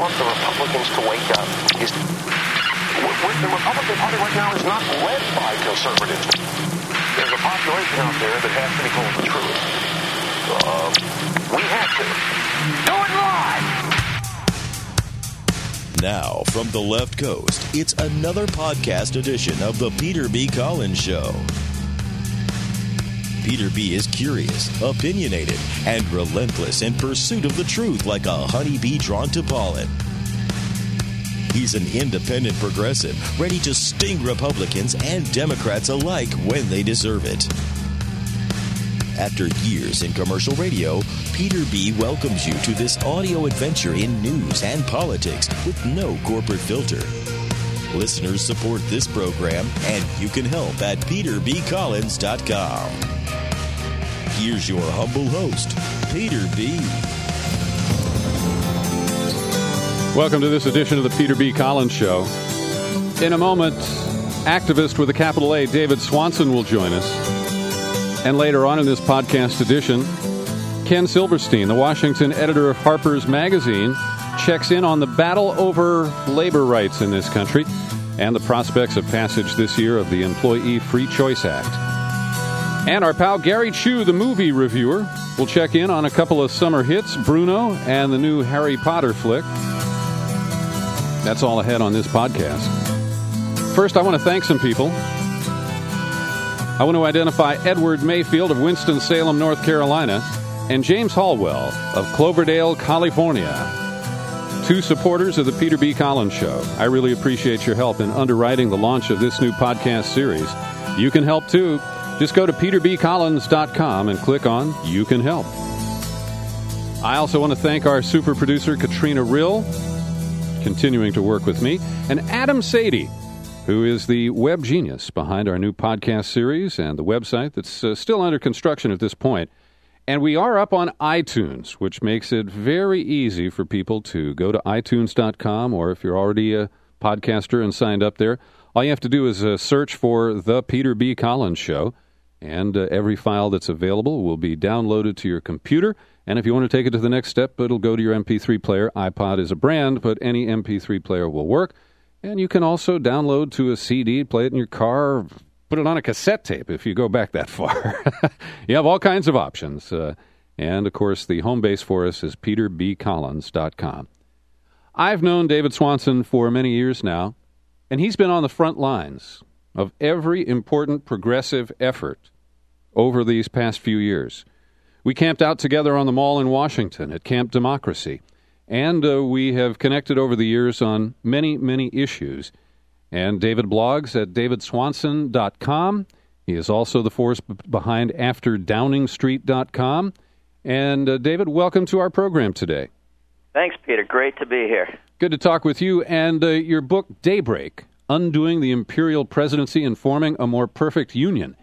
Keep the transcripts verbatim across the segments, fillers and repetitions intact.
want the Republicans to wake up is the Republican Party right now is not led by conservatives. There's a population out there that has to be told the truth. Uh, we have to. Do it live! Now, from the left coast, it's another podcast edition of the Peter B. Collins Show. Peter B. is curious, opinionated, and relentless in pursuit of the truth like a honeybee drawn to pollen. He's an independent progressive, ready to sting Republicans and Democrats alike when they deserve it. After years in commercial radio, Peter B. welcomes you to this audio adventure in news and politics with no corporate filter. Listeners support this program, and you can help at peter b collins dot com. Here's your humble host, Peter B. Welcome to this edition of the Peter B. Collins Show. In a moment, activist with a capital A, David Swanson, will join us. And later on in this podcast edition, Ken Silverstein, the Washington editor of Harper's Magazine, checks in on the battle over labor rights in this country and the prospects of passage this year of the Employee Free Choice Act. And our pal Gary Chu, the movie reviewer, will check in on a couple of summer hits, Bruno and the new Harry Potter flick. That's all ahead on this podcast. First, I want to thank some people. I want to identify Edward Mayfield of Winston-Salem, North Carolina, and James Hallwell of Cloverdale, California. Two supporters of the Peter B. Collins Show. I really appreciate your help in underwriting the launch of this new podcast series. You can help too. Just go to peter b collins dot com and click on You Can Help. I also want to thank our super producer, Katrina Rill, continuing to work with me, and Adam Sadie, who is the web genius behind our new podcast series and the website that's uh, still under construction at this point. And we are up on iTunes, which makes it very easy for people to go to i tunes dot com, or if you're already a podcaster and signed up there, all you have to do is uh, search for The Peter B. Collins Show, and uh, every file that's available will be downloaded to your computer. And if you want to take it to the next step, it'll go to your M P three player. iPod is a brand, but any M P three player will work. And you can also download to a C D, play it in your car, put it on a cassette tape if you go back that far. You have all kinds of options. Uh, and, of course, the home base for us is peter b collins dot com. I've known David Swanson for many years now, and he's been on the front lines of every important progressive effort over these past few years. We camped out together on the Mall in Washington at Camp Democracy, and uh, we have connected over the years on many, many issues. And David blogs at david swanson dot com. He is also the force b- behind after downing street dot com. And uh, David, welcome to our program today. Thanks, Peter. Great to be here. Good to talk with you. And uh, your book, Daybreak, Undoing the Imperial Presidency and Forming a More Perfect Union,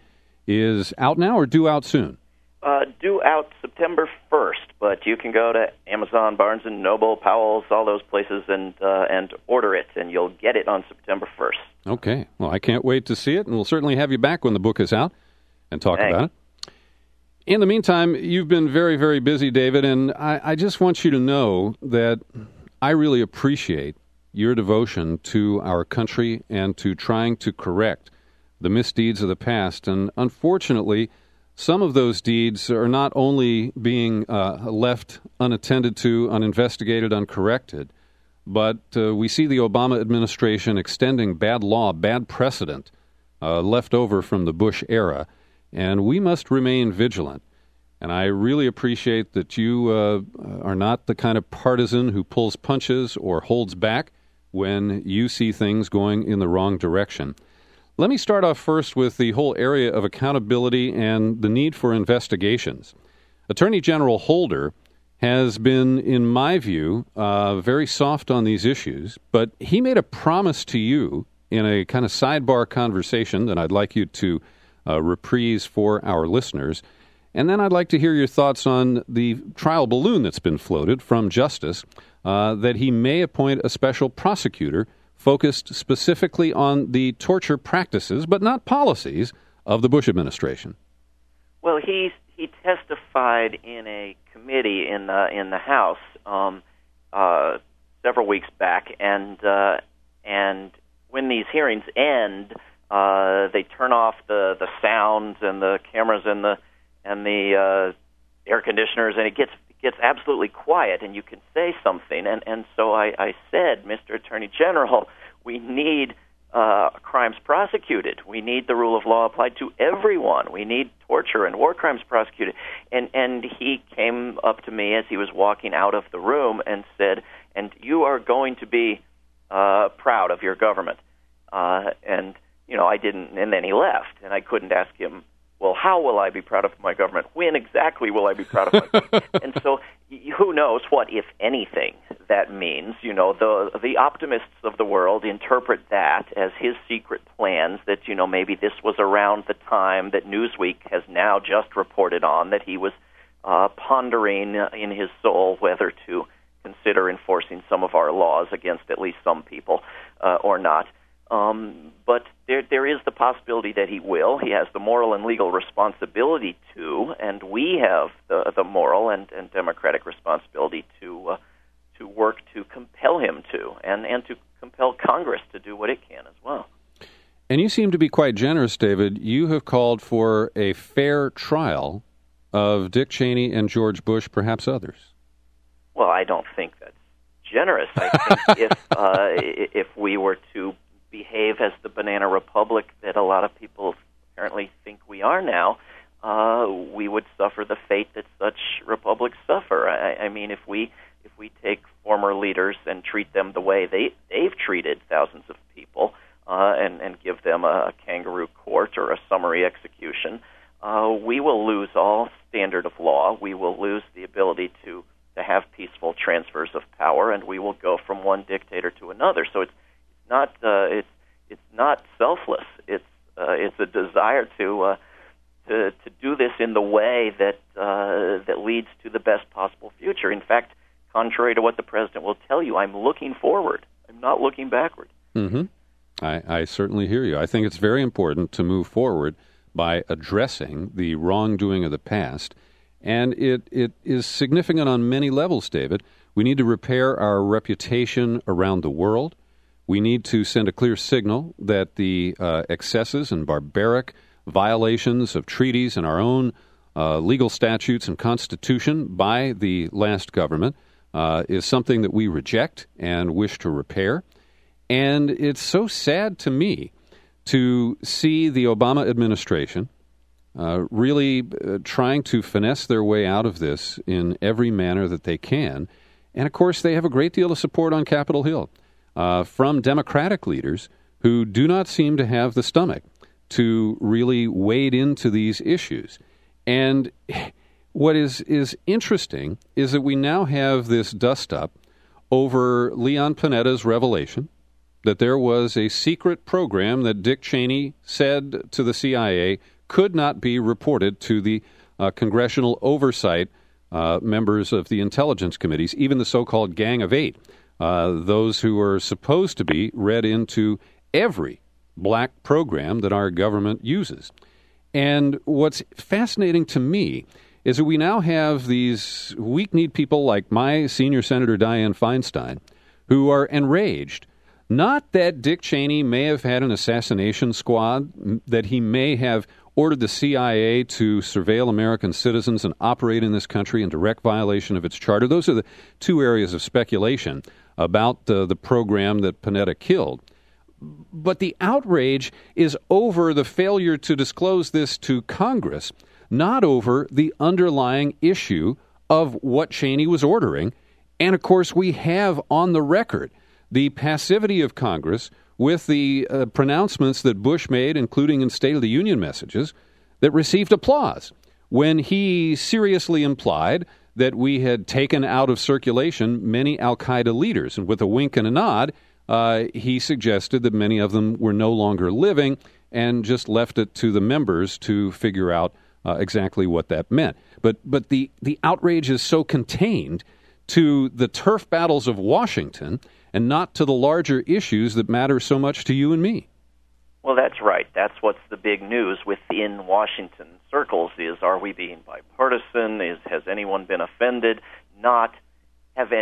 is out now or due out soon? Uh, due out September first, but you can go to Amazon, Barnes and Noble, Powell's, all those places, and uh, and order it, and you'll get it on September first. Okay. Well, I can't wait to see it, and we'll certainly have you back when the book is out and talk Thanks. about it. In the meantime, you've been very, very busy, David, and I, I just want you to know that I really appreciate your devotion to our country and to trying to correct the misdeeds of the past. And unfortunately, some of those deeds are not only being uh, left unattended to, uninvestigated, uncorrected, but uh, we see the Obama administration extending bad law, bad precedent uh, left over from the Bush era, and we must remain vigilant. And I really appreciate that you uh, are not the kind of partisan who pulls punches or holds back when you see things going in the wrong direction. Let me start off first with the whole area of accountability and the need for investigations. Attorney General Holder has been, in my view, uh, very soft on these issues, but he made a promise to you in a kind of sidebar conversation that I'd like you to uh, reprise for our listeners. And then I'd like to hear your thoughts on the trial balloon that's been floated from Justice, uh, that he may appoint a special prosecutor focused specifically on the torture practices, but not policies, of the Bush administration. Well, he he testified in a committee in the in the House um, uh, several weeks back, and uh, and when these hearings end, uh, they turn off the, the sound and the cameras and the and the uh, air conditioners, and it gets it gets absolutely quiet, and you can say something. And and so I, I said, Mister Attorney General, we need uh, crimes prosecuted. We need the rule of law applied to everyone. We need torture and war crimes prosecuted. And and he came up to me as he was walking out of the room and said, and you are going to be uh, proud of your government. Uh, and, you know, I didn't, and then he left, and I couldn't ask him, well, how will I be proud of my government? When exactly will I be proud of my government? And so who knows what, if anything, that means. You know, the the optimists of the world interpret that as his secret plans, that, you know, maybe this was around the time that Newsweek has now just reported on, that he was uh, pondering in his soul whether to consider enforcing some of our laws against at least some people uh, or not. Um, but there, there is the possibility that he will. He has the moral and legal responsibility to, and we have the, the moral and, and democratic responsibility to uh, to work to compel him to, and, and to compel Congress to do what it can as well. And you seem to be quite generous, David. You have called for a fair trial of Dick Cheney and George Bush, perhaps others. Well, I don't think that's generous. I think if uh, if we were to behave as the banana republic that a lot of people apparently think we are now, uh, we would suffer the fate that such republics suffer. I, I mean, if we if we take former leaders and treat them the way they they've treated thousands of people, uh, and and give them a kangaroo court or a summary execution, uh, we will lose all standard of law. We will lose the ability to to have peaceful transfers of power, and we will go from one dictator to another. So it's not uh, it's it's not selfless. It's uh, it's a desire to uh, to to do this in the way that uh, that leads to the best possible future. In fact, contrary to what the president will tell you, I'm looking forward. I'm not looking backward. Mm-hmm. I, I certainly hear you. I think it's very important to move forward by addressing the wrongdoing of the past, and it it is significant on many levels, David. We need to repair our reputation around the world. We need to send a clear signal that the uh, excesses and barbaric violations of treaties and our own uh, legal statutes and constitution by the last government uh, is something that we reject and wish to repair. And it's so sad to me to see the Obama administration uh, really uh, trying to finesse their way out of this in every manner that they can. And, of course, they have a great deal of support on Capitol Hill. Uh, from Democratic leaders who do not seem to have the stomach to really wade into these issues. And what is, is interesting is that we now have this dust-up over Leon Panetta's revelation that there was a secret program that Dick Cheney said to the C I A could not be reported to the uh, congressional oversight uh, members of the intelligence committees, even the so-called Gang of Eight. Uh, those who are supposed to be read into every black program that our government uses. And what's fascinating to me is that we now have these weak-kneed people like my senior Senator Dianne Feinstein who are enraged. Not that Dick Cheney may have had an assassination squad, that he may have ordered the C I A to surveil American citizens and operate in this country in direct violation of its charter. Those are the two areas of speculation about uh, the program that Panetta killed. But the outrage is over the failure to disclose this to Congress, not over the underlying issue of what Cheney was ordering. And, of course, we have on the record the passivity of Congress with the uh, pronouncements that Bush made, including in State of the Union messages, that received applause when he seriously implied that we had taken out of circulation many al-Qaeda leaders. And with a wink and a nod, uh, he suggested that many of them were no longer living and just left it to the members to figure out uh, exactly what that meant. But but the, the outrage is so contained to the turf battles of Washington and not to the larger issues that matter so much to you and me. Well, that's right. That's what's the big news within Washington circles is, are we being bipartisan? Is, has anyone been offended? Not have any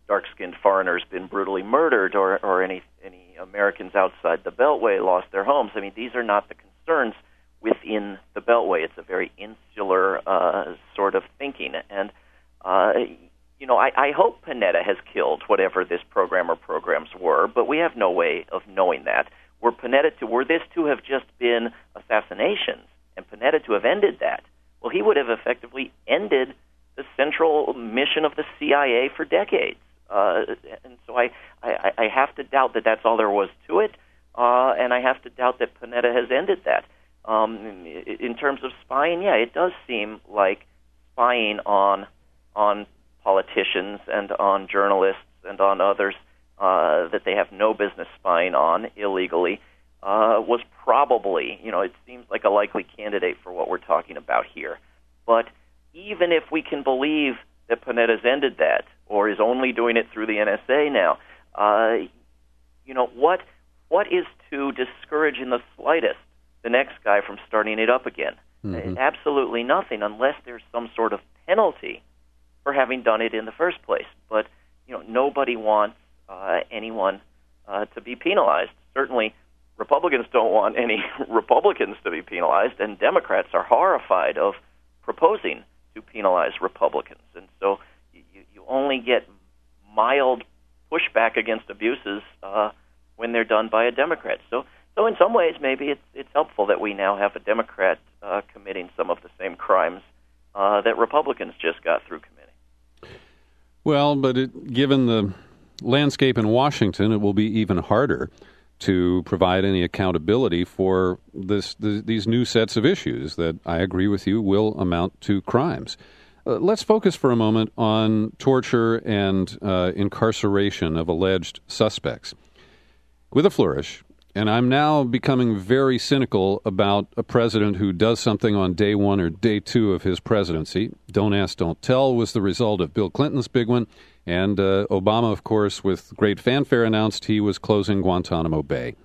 dark-skinned foreigners been brutally murdered, or, or any any Americans outside the Beltway lost their homes. I mean, these are not the concerns within the Beltway. It's a very insular uh, sort of thinking. And, uh, you know, I, I hope Panetta has killed whatever this program or programs were, but we have no way of knowing that. Were Panetta to, were this to have just been assassinations and Panetta to have ended that, well, he would have effectively ended the central mission of the C I A for decades. Uh, and so I, I, I have to doubt that that's all there was to it, uh, and I have to doubt that Panetta has ended that. Um, in, in terms of spying, yeah, it does seem like spying on on politicians and on journalists and on others uh, that they have no business spying on illegally uh, was probably, you know, it seems like a likely candidate for what we're talking about here. But even if we can believe that Panetta's ended that, or is only doing it through the N S A now, uh, you know, what what is to discourage in the slightest the next guy from starting it up again? Mm-hmm. Absolutely nothing, unless there's some sort of penalty for having done it in the first place. But, you know, nobody wants uh, anyone uh, to be penalized. Certainly, Republicans don't want any Republicans to be penalized, and Democrats are horrified of proposing to penalize Republicans. And so you, you only get mild pushback against abuses uh, when they're done by a Democrat. So, so in some ways, maybe it's it's helpful that we now have a Democrat uh, committing some of the same crimes uh, that Republicans just got through committing. Well, but it, given the landscape in Washington, it will be even harder to provide any accountability for this, the, these new sets of issues that I agree with you will amount to crimes. Uh, let's focus for a moment on torture and uh, incarceration of alleged suspects. With a flourish, and I'm now becoming very cynical about a president who does something on day one or day two of his presidency. Don't ask, don't tell was the result of Bill Clinton's big one. And uh, Obama, of course, with great fanfare announced he was closing Guantanamo Bay.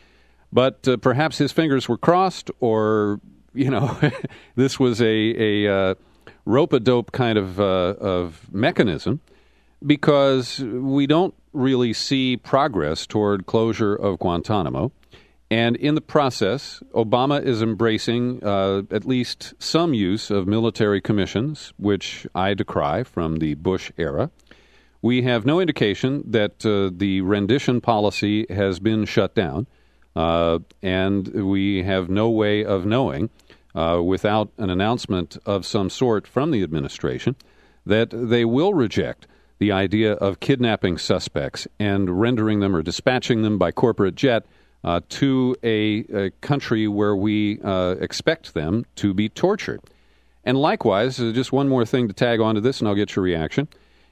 But uh, perhaps his fingers were crossed, or, you know, this was a, a uh, rope-a-dope kind of, uh, of mechanism, because we don't really see progress toward closure of Guantanamo. And in the process, Obama is embracing uh, at least some use of military commissions, which I decry from the Bush era. We have no indication that uh, the rendition policy has been shut down, uh, and we have no way of knowing, uh, without an announcement of some sort from the administration, that they will reject the idea of kidnapping suspects and rendering them or dispatching them by corporate jet uh, to a, a country where we uh, expect them to be tortured. And likewise, uh, just one more thing to tag onto this, and I'll get your reaction.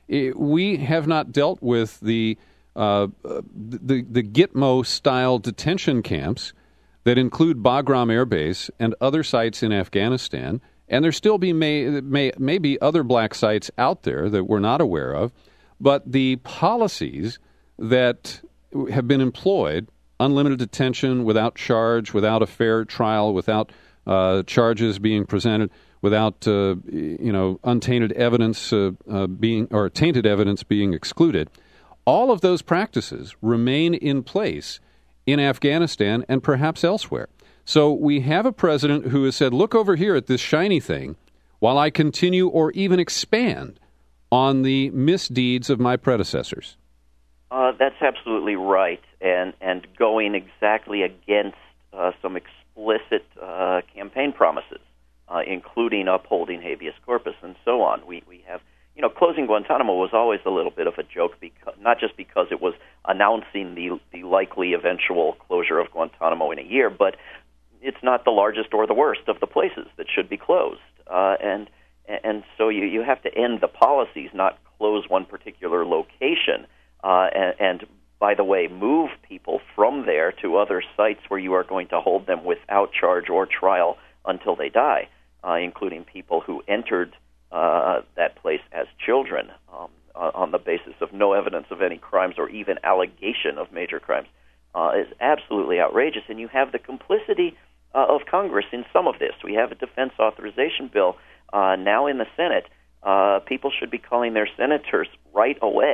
We have not dealt with the uh, the, the Gitmo-style detention camps that include Bagram Air Base and other sites in Afghanistan, and there still be may, may, may be other black sites out there that we're not aware of, but the policies that have been employed, unlimited detention without charge, without a fair trial, without uh, charges being presented, without, uh, you know, untainted evidence uh, uh, being, or tainted evidence being excluded, all of those practices remain in place in Afghanistan and perhaps elsewhere. So we have a president who has said, look over here at this shiny thing while I continue or even expand on the misdeeds of my predecessors. Uh, that's absolutely right, and, and going exactly against uh, some explicit uh, campaign promises. Uh, including upholding habeas corpus and so on. We we have, you know, closing Guantanamo was always a little bit of a joke, because not just because it was announcing the the likely eventual closure of Guantanamo in a year, but it's not the largest or the worst of the places that should be closed. Uh, and and so you, you have to end the policies, not close one particular location. Uh, and, and by the way, move people from there to other sites where you are going to hold them without charge or trial until they die, uh, including people who entered uh, that place as children um, on the basis of no evidence of any crimes or even allegation of major crimes, uh, is absolutely outrageous. And you have the complicity uh, of Congress in some of this. We have a defense authorization bill uh, now in the Senate. Uh, people should be calling their senators right away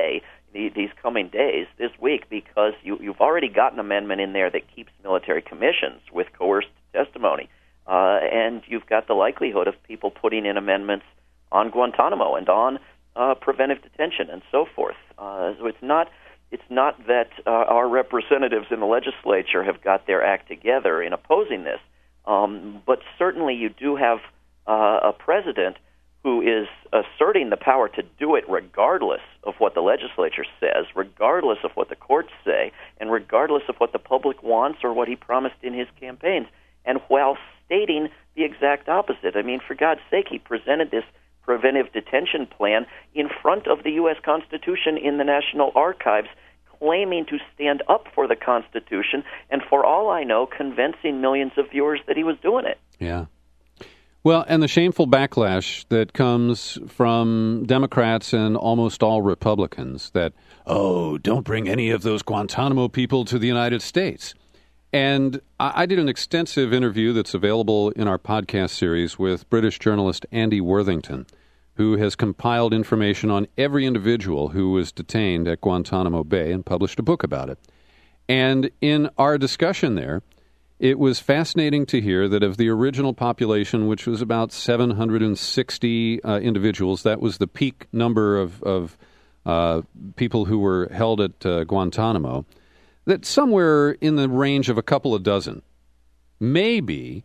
these coming days, this week, because you, you've already got an amendment in there that keeps military commissions with coerced testimony, uh, and you've got the likelihood of people putting in amendments on Guantanamo and on uh, preventive detention and so forth. Uh, so it's not it's not that uh, our representatives in the legislature have got their act together in opposing this, um, but certainly you do have uh, a president who is asserting the power to do it regardless of what the legislature says, regardless of what the courts say, and regardless of what the public wants or what he promised in his campaigns, and while stating the exact opposite. I mean, for God's sake, he presented this preventive detention plan in front of the U S Constitution in the National Archives, claiming to stand up for the Constitution, and for all I know, convincing millions of viewers that he was doing it. Yeah. Well, and the shameful backlash that comes from Democrats and almost all Republicans that, oh, don't bring any of those Guantanamo people to the United States. And I, I did an extensive interview that's available in our podcast series with British journalist Andy Worthington, who has compiled information on every individual who was detained at Guantanamo Bay and published a book about it. And in our discussion there, it was fascinating to hear that of the original population, which was about seven hundred sixty uh, individuals, that was the peak number of, of uh, people who were held at uh, Guantanamo, that somewhere in the range of a couple of dozen may be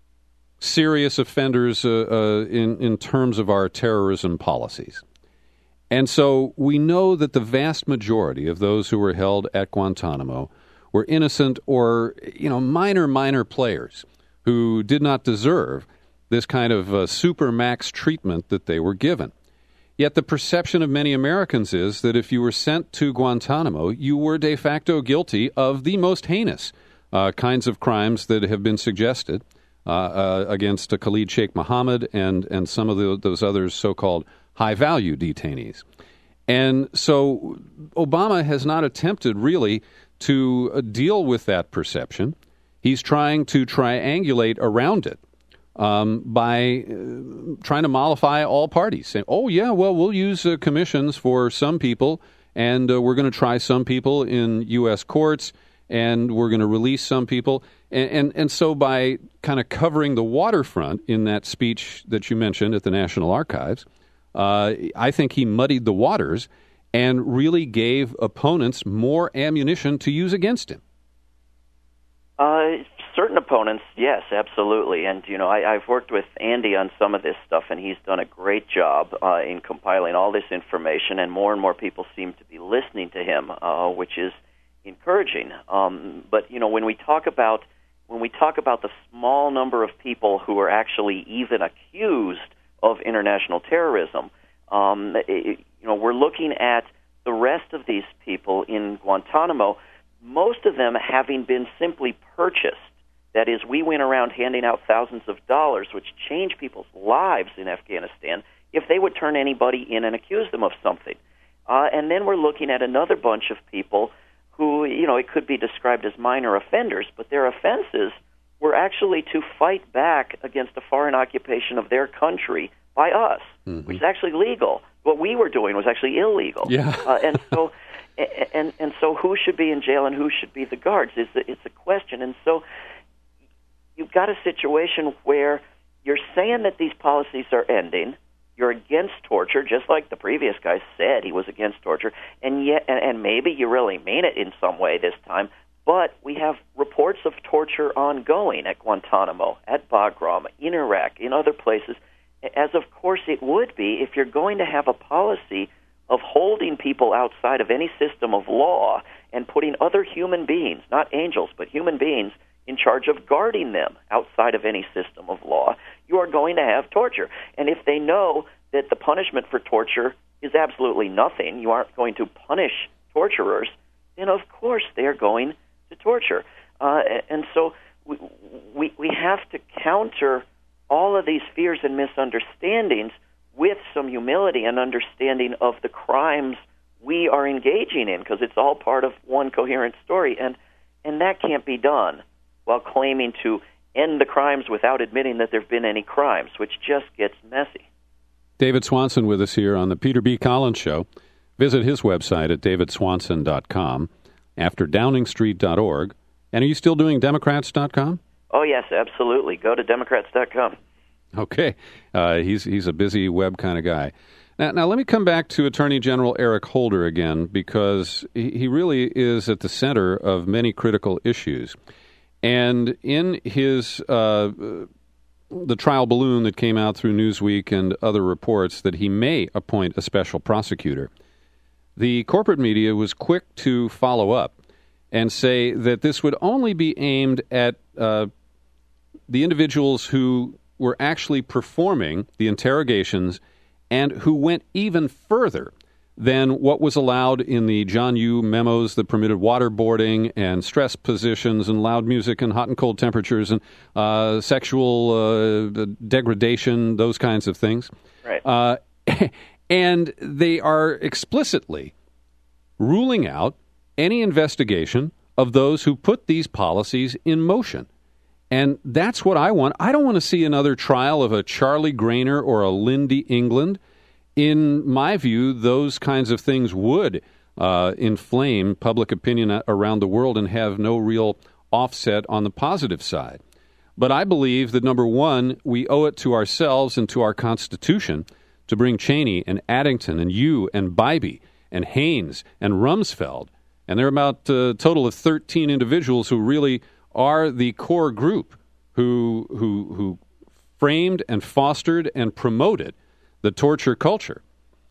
serious offenders uh, uh, in, in terms of our terrorism policies. And so we know that the vast majority of those who were held at Guantanamo were innocent or, you know, minor, minor players who did not deserve this kind of uh, supermax treatment that they were given. Yet the perception of many Americans is that if you were sent to Guantanamo, you were de facto guilty of the most heinous uh, kinds of crimes that have been suggested uh, uh, against uh, Khalid Sheikh Mohammed and, and some of the, those others so-called high-value detainees. And so Obama has not attempted really to uh, deal with that perception. He's trying to triangulate around it um, by uh, trying to mollify all parties, saying, oh, yeah, well, we'll use uh, commissions for some people, and uh, we're going to try some people in U S courts, and we're going to release some people. And, and, and so by kind of covering the waterfront in that speech that you mentioned at the National Archives, uh, I think he muddied the waters and really gave opponents more ammunition to use against him. Uh, certain opponents, yes, absolutely. And, you know, I, I've worked with Andy on some of this stuff, and he's done a great job uh, in compiling all this information, and more and more people seem to be listening to him, uh, which is encouraging. Um, but, you know, when we talk about when we talk about the small number of people who are actually even accused of international terrorism, um, it, you know, we're looking at the rest of these people in Guantanamo, most of them having been simply purchased. That is, we went around handing out thousands of dollars, which changed people's lives in Afghanistan, if they would turn anybody in and accuse them of something. Uh, and then we're looking at another bunch of people who, you know, it could be described as minor offenders, but their offenses were actually to fight back against a foreign occupation of their country by us, mm-hmm. which is actually legal. What we were doing was actually illegal. Yeah. uh, and so and and so who should be in jail and who should be the guards is a, it's a question. And so you've got a situation where you're saying that these policies are ending, you're against torture, just like the previous guy said he was against torture, and yet and, and maybe you really mean it in some way this time, but we have reports of torture ongoing at Guantanamo, at Bagram, in Iraq, in other places, as of course it would be if you're going to have a policy of holding people outside of any system of law and putting other human beings, not angels, but human beings, in charge of guarding them outside of any system of law. You are going to have torture. And if they know that the punishment for torture is absolutely nothing, you aren't going to punish torturers, then of course they are going to torture. Uh, and so we, we, we have to counter all of these fears and misunderstandings with some humility and understanding of the crimes we are engaging in, because it's all part of one coherent story. And, and that can't be done while claiming to end the crimes without admitting that there have been any crimes, which just gets messy. David Swanson with us here on the Peter B. Collins Show. Visit his website at david swanson dot com, after downing street dot org. And are you still doing democrats dot com? Oh, yes, absolutely. Go to democrats dot com. Okay. Uh, he's he's a busy web kind of guy. Now, now, let me come back to Attorney General Eric Holder again, because he, he really is at the center of many critical issues. And in his uh, the trial balloon that came out through Newsweek and other reports that he may appoint a special prosecutor, the corporate media was quick to follow up and say that this would only be aimed at uh, the individuals who were actually performing the interrogations and who went even further than what was allowed in the John Yoo memos that permitted waterboarding and stress positions and loud music and hot and cold temperatures and uh, sexual uh, degradation, those kinds of things. Right. Uh, and they are explicitly ruling out any investigation of those who put these policies in motion. And that's what I want. I don't want to see another trial of a Charlie Grainer or a Lindy England. In my view, those kinds of things would uh, inflame public opinion around the world and have no real offset on the positive side. But I believe that, number one, we owe it to ourselves and to our Constitution to bring Cheney and Addington and Yoo and Bybee and Haynes and Rumsfeld, and there are about a total of thirteen individuals who really are the core group who who who framed and fostered and promoted the torture culture.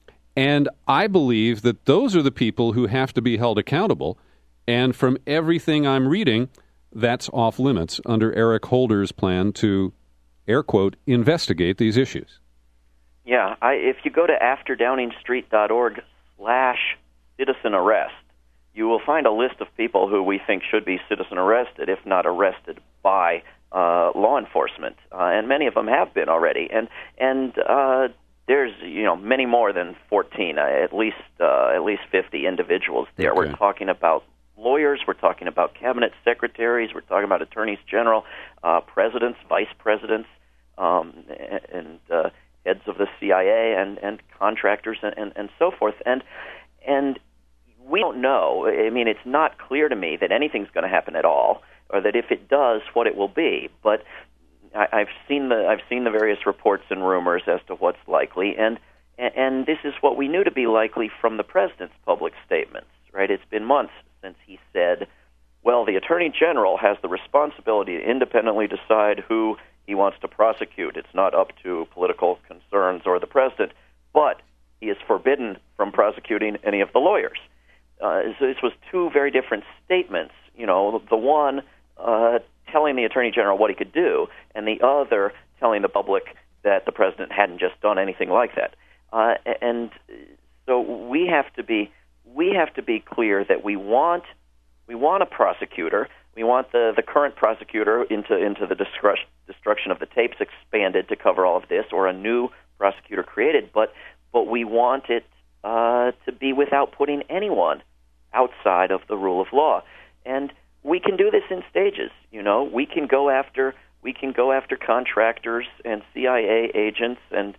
And I believe that those are the people who have to be held accountable. And from everything I'm reading, that's off limits under Eric Holder's plan to, air quote, investigate these issues. Yeah, I, if you go to after downing street dot org slash citizen arrest, you will find a list of people who we think should be citizen arrested, if not arrested by uh, law enforcement, uh, and many of them have been already. And and uh, there's you know many more than fourteen, uh, at least uh, at least fifty individuals there. Okay. We're talking about lawyers, we're talking about cabinet secretaries, we're talking about attorneys general, uh, presidents, vice presidents, um, and uh, heads of the C I A, and, and contractors, and, and, and so forth. And and we don't know. I mean, it's not clear to me that anything's going to happen at all, or that if it does, what it will be. But I, I've seen the I've seen the various reports and rumors as to what's likely, and and this is what we knew to be likely from the president's public statements. Right? It's been months since he said, "Well, the Attorney General has the responsibility to independently decide who he wants to prosecute. It's not up to political concerns or the president, but he is forbidden from prosecuting any of the lawyers." Uh, so this was two very different statements. You know, the one uh, telling the Attorney General what he could do, and the other telling the public that the president hadn't just done anything like that. Uh, and so we have to be we have to be clear that we want we want a prosecutor. We want the, the current prosecutor into into the destruction of the tapes expanded to cover all of this, or a new prosecutor created. But but we want it uh, to be without putting anyone outside of the rule of law. And we can do this in stages. You know, we can go after we can go after contractors and C I A agents and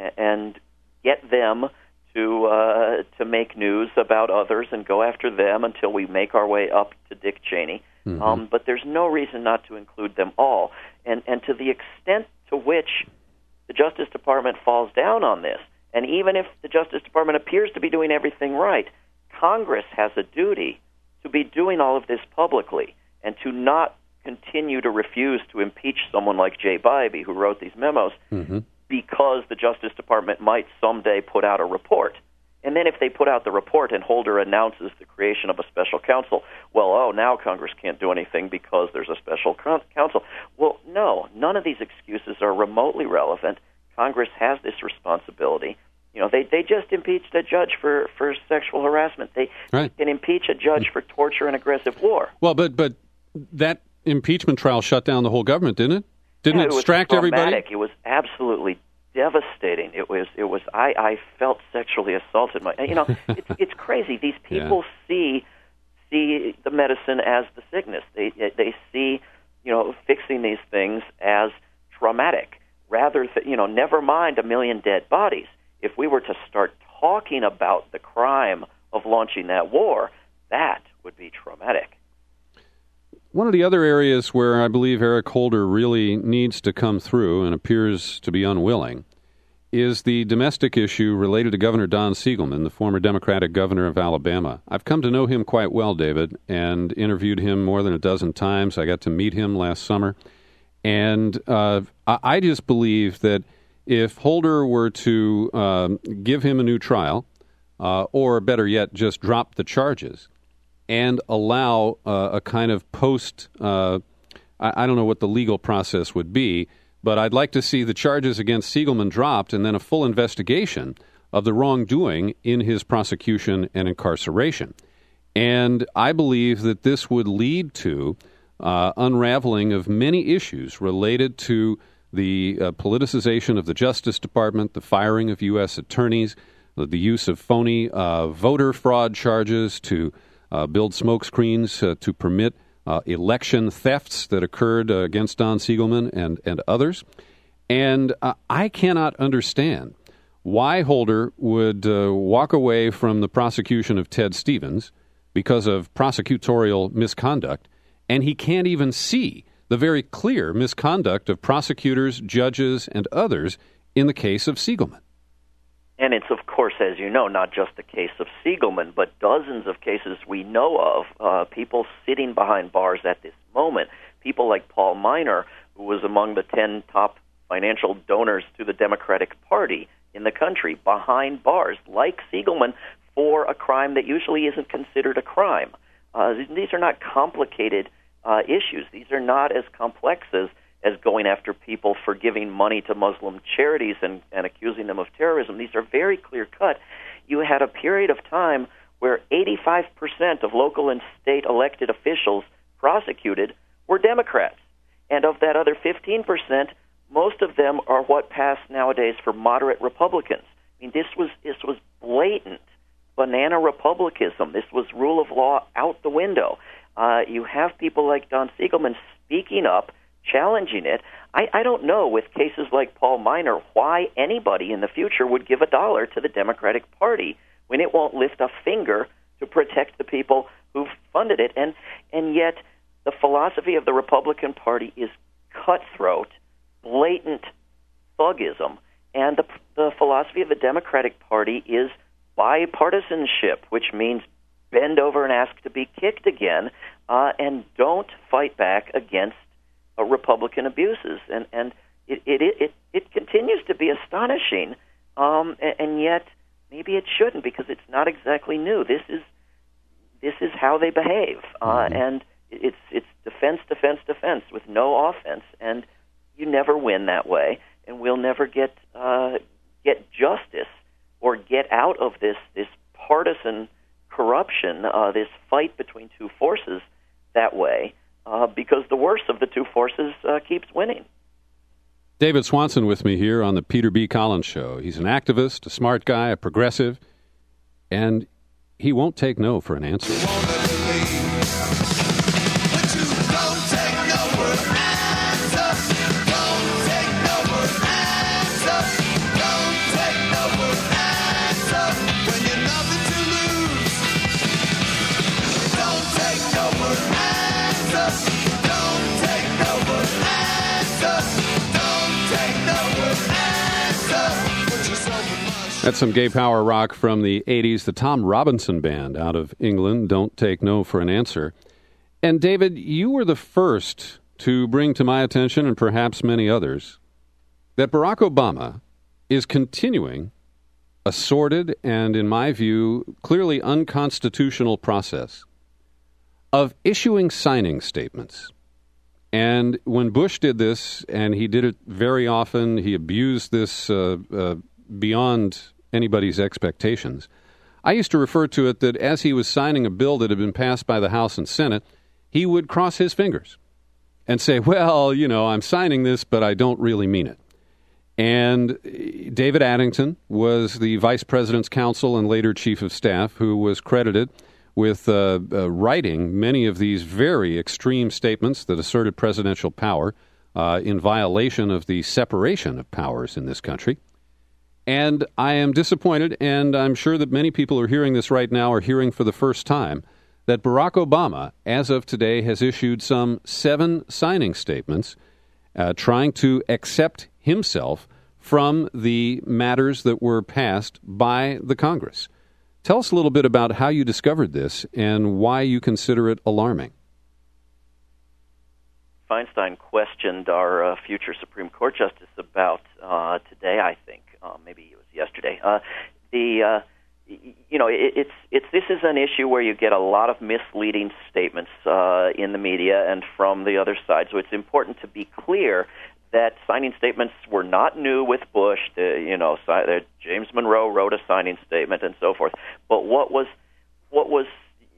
and get them to uh, to make news about others and go after them until we make our way up to Dick Cheney. Mm-hmm. Um, but there's no reason not to include them all. And and to the extent to which the Justice Department falls down on this, and even if the Justice Department appears to be doing everything right, Congress has a duty to be doing all of this publicly and to not continue to refuse to impeach someone like Jay Bybee, who wrote these memos, mm-hmm. because the Justice Department might someday put out a report. And then if they put out the report and Holder announces the creation of a special counsel, well, oh, now Congress can't do anything because there's a special counsel. Well, no, none of these excuses are remotely relevant. Congress has this responsibility. You know, they, they just impeached a judge for, for sexual harassment. They right. can impeach a judge for torture and aggressive war. Well, but but that impeachment trial shut down the whole government, didn't it? Didn't yeah, it it distract was everybody? It was absolutely devastating. It was. It was. I, I felt sexually assaulted. My, you know, it's it's crazy. These people yeah. see see the medicine as the sickness. They they see, you know, fixing these things as traumatic. Rather, th- you know, never mind a million dead bodies. If we were to start talking about the crime of launching that war, that would be traumatic. One of the other areas where I believe Eric Holder really needs to come through and appears to be unwilling is the domestic issue related to Governor Don Siegelman, the former Democratic governor of Alabama. I've come to know him quite well, David, and interviewed him more than a dozen times. I got to meet him last summer. And uh, I just believe that if Holder were to uh, give him a new trial, uh, or better yet, just drop the charges, and allow uh, a kind of post, uh, I, I don't know what the legal process would be, but I'd like to see the charges against Siegelman dropped and then a full investigation of the wrongdoing in his prosecution and incarceration. And I believe that this would lead to uh, unraveling of many issues related to the uh, politicization of the Justice Department, the firing of U S attorneys, the use of phony uh, voter fraud charges to Uh, build smokescreens uh, to permit uh, election thefts that occurred uh, against Don Siegelman and, and others. And uh, I cannot understand why Holder would uh, walk away from the prosecution of Ted Stevens because of prosecutorial misconduct, and he can't even see the very clear misconduct of prosecutors, judges, and others in the case of Siegelman. And it's, of course, as you know, not just the case of Siegelman, but dozens of cases we know of, uh, people sitting behind bars at this moment, people like Paul Miner, who was among the ten top financial donors to the Democratic Party in the country, behind bars, like Siegelman, for a crime that usually isn't considered a crime. Uh, these are not complicated uh, issues. These are not as complex as as going after people for giving money to Muslim charities and, and accusing them of terrorism. These are very clear-cut. You had a period of time where eighty-five percent of local and state elected officials prosecuted were Democrats. And of that other fifteen percent, most of them are what pass nowadays for moderate Republicans. I mean, this was this was blatant banana republicanism. This was rule of law out the window. Uh, you have people like Don Siegelman speaking up, challenging it. I, I don't know, with cases like Paul Miner, why anybody in the future would give a dollar to the Democratic Party when it won't lift a finger to protect the people who've funded it. And and yet the philosophy of the Republican Party is cutthroat, blatant thugism, and the, the philosophy of the Democratic Party is bipartisanship, which means bend over and ask to be kicked again, uh, and don't fight back against Uh, Republican abuses, and and it it it it continues to be astonishing, um, and, and yet maybe it shouldn't, because it's not exactly new. This is this is how they behave, uh, mm-hmm. and it's it's defense, defense, defense with no offense, and you never win that way, and we'll never get uh, get justice or get out of this this partisan corruption, uh, this fight between two forces that way. Uh, because the worst of the two forces uh, keeps winning. David Swanson with me here on the Peter B. Collins Show. He's an activist, a smart guy, a progressive, and he won't take no for an answer. That's some gay power rock from the eighties, the Tom Robinson Band out of England. Don't take no for an answer. And David, you were the first to bring to my attention, and perhaps many others, that Barack Obama is continuing a sordid and, in my view, clearly unconstitutional process of issuing signing statements. And when Bush did this, and he did it very often, he abused this uh, uh, beyond anybody's expectations. I used to refer to it that as he was signing a bill that had been passed by the House and Senate, he would cross his fingers and say, well, you know, I'm signing this, but I don't really mean it. And David Addington was the vice president's counsel and later chief of staff who was credited with uh, uh, writing many of these very extreme statements that asserted presidential power uh, in violation of the separation of powers in this country. And I am disappointed, and I'm sure that many people who are hearing this right now are hearing for the first time, that Barack Obama, as of today, has issued some seven signing statements uh, trying to accept himself from the matters that were passed by the Congress. Tell us a little bit about how you discovered this and why you consider it alarming. Feinstein questioned our uh, future Supreme Court justice about uh, today, I think. Uh, maybe it was yesterday. Uh, the uh, you know, it, it's it's this is an issue where you get a lot of misleading statements uh, in the media and from the other side. So it's important to be clear that signing statements were not new with Bush. The, you know, si- uh, James Monroe wrote a signing statement and so forth. But what was what was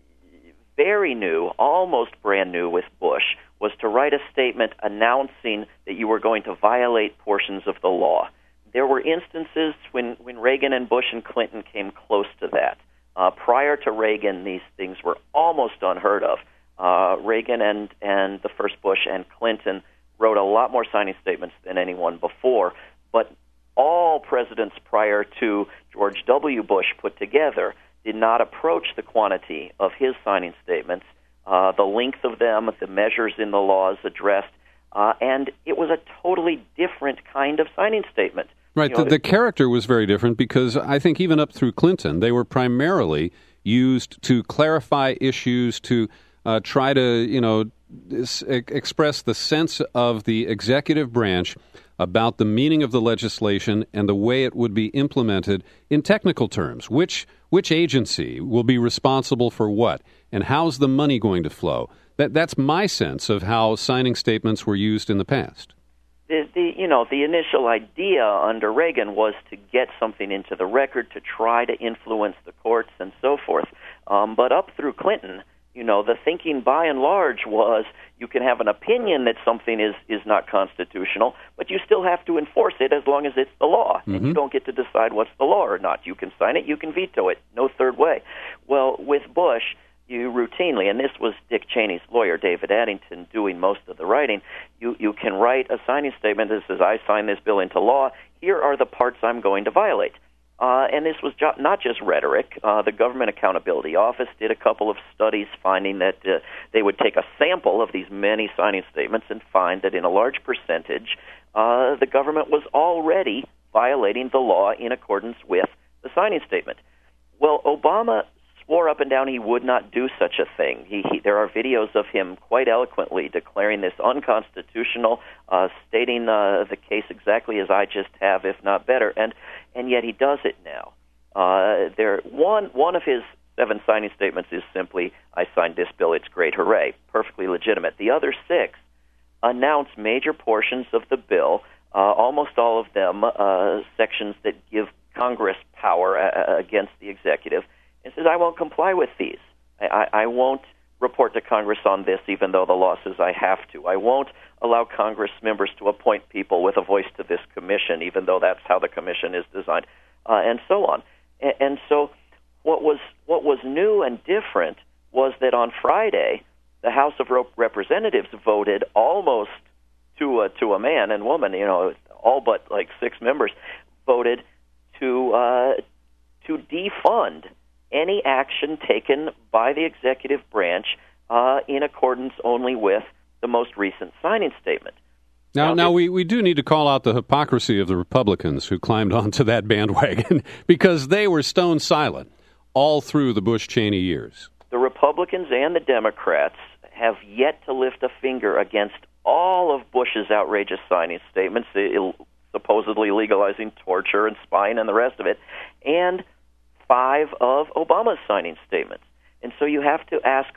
very new, almost brand new with Bush, was to write a statement announcing that you were going to violate portions of the law. There were instances when, when Reagan and Bush and Clinton came close to that. Uh, prior to Reagan, these things were almost unheard of. Uh, Reagan and, and the first Bush and Clinton wrote a lot more signing statements than anyone before, but all presidents prior to George W. Bush put together did not approach the quantity of his signing statements, uh, the length of them, the measures in the laws addressed, uh, and it was a totally different kind of signing statement. Right. You know, the, the character was very different because I think even up through Clinton, they were primarily used to clarify issues, to uh, try to, you know, s- express the sense of the executive branch about the meaning of the legislation and the way it would be implemented in technical terms. Which which agency will be responsible for what, and how's the money going to flow? That that's my sense of how signing statements were used in the past. The, the you know the initial idea under Reagan was to get something into the record, to try to influence the courts and so forth. Um, but up through Clinton, you know, the thinking by and large was you can have an opinion that something is, is not constitutional, but you still have to enforce it as long as it's the law. Mm-hmm. And you don't get to decide what's the law or not. You can sign it, you can veto it. No third way. Well, with Bush, you routinely, and this was Dick Cheney's lawyer, David Addington, doing most of the writing, you, you can write a signing statement that says, I sign this bill into law. Here are the parts I'm going to violate. Uh, and this was jo- not just rhetoric. Uh, the Government Accountability Office did a couple of studies finding that uh, they would take a sample of these many signing statements and find that in a large percentage, uh, the government was already violating the law in accordance with the signing statement. Well, Obama swore up and down he would not do such a thing. He, he, there are videos of him quite eloquently declaring this unconstitutional, uh, stating uh, the case exactly as I just have, if not better, and and yet he does it now. Uh, there, one one of his seven signing statements is simply, I signed this bill, it's great, hooray, perfectly legitimate. The other six announce major portions of the bill, uh, almost all of them uh, sections that give Congress power uh, against the executive, and says, I won't comply with these. I, I, I won't report to Congress on this, even though the law says I have to. I won't allow Congress members to appoint people with a voice to this commission, even though that's how the commission is designed, uh, and so on. And, and so what was what was new and different was that on Friday, the House of Representatives voted almost to a, to a man and woman, you know, all but like six members, voted to uh, to defund any action taken by the executive branch uh, in accordance only with the most recent signing statement. Now, now, now we, we do need to call out the hypocrisy of the Republicans who climbed onto that bandwagon because they were stone silent all through the Bush-Cheney years. The Republicans and the Democrats have yet to lift a finger against all of Bush's outrageous signing statements, supposedly legalizing torture and spying and the rest of it, and five of Obama's signing statements. And so you have to ask,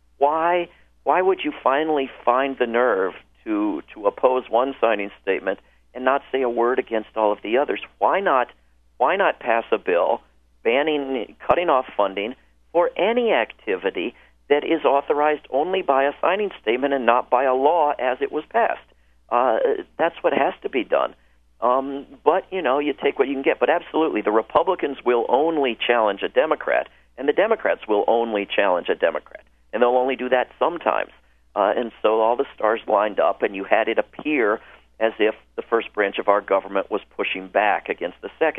why why would you finally find the nerve to to oppose one signing statement and not say a word against all of the others? Why not why not pass a bill banning, cutting off funding for any activity that is authorized only by a signing statement and not by a law as it was passed? Uh, that's what has to be done. Um, but, you know, you take what you can get. But absolutely, the Republicans will only challenge a Democrat, and the Democrats will only challenge a Democrat. And they'll only do that sometimes. Uh, and so all the stars lined up, and you had it appear as if the first branch of our government was pushing back against the second.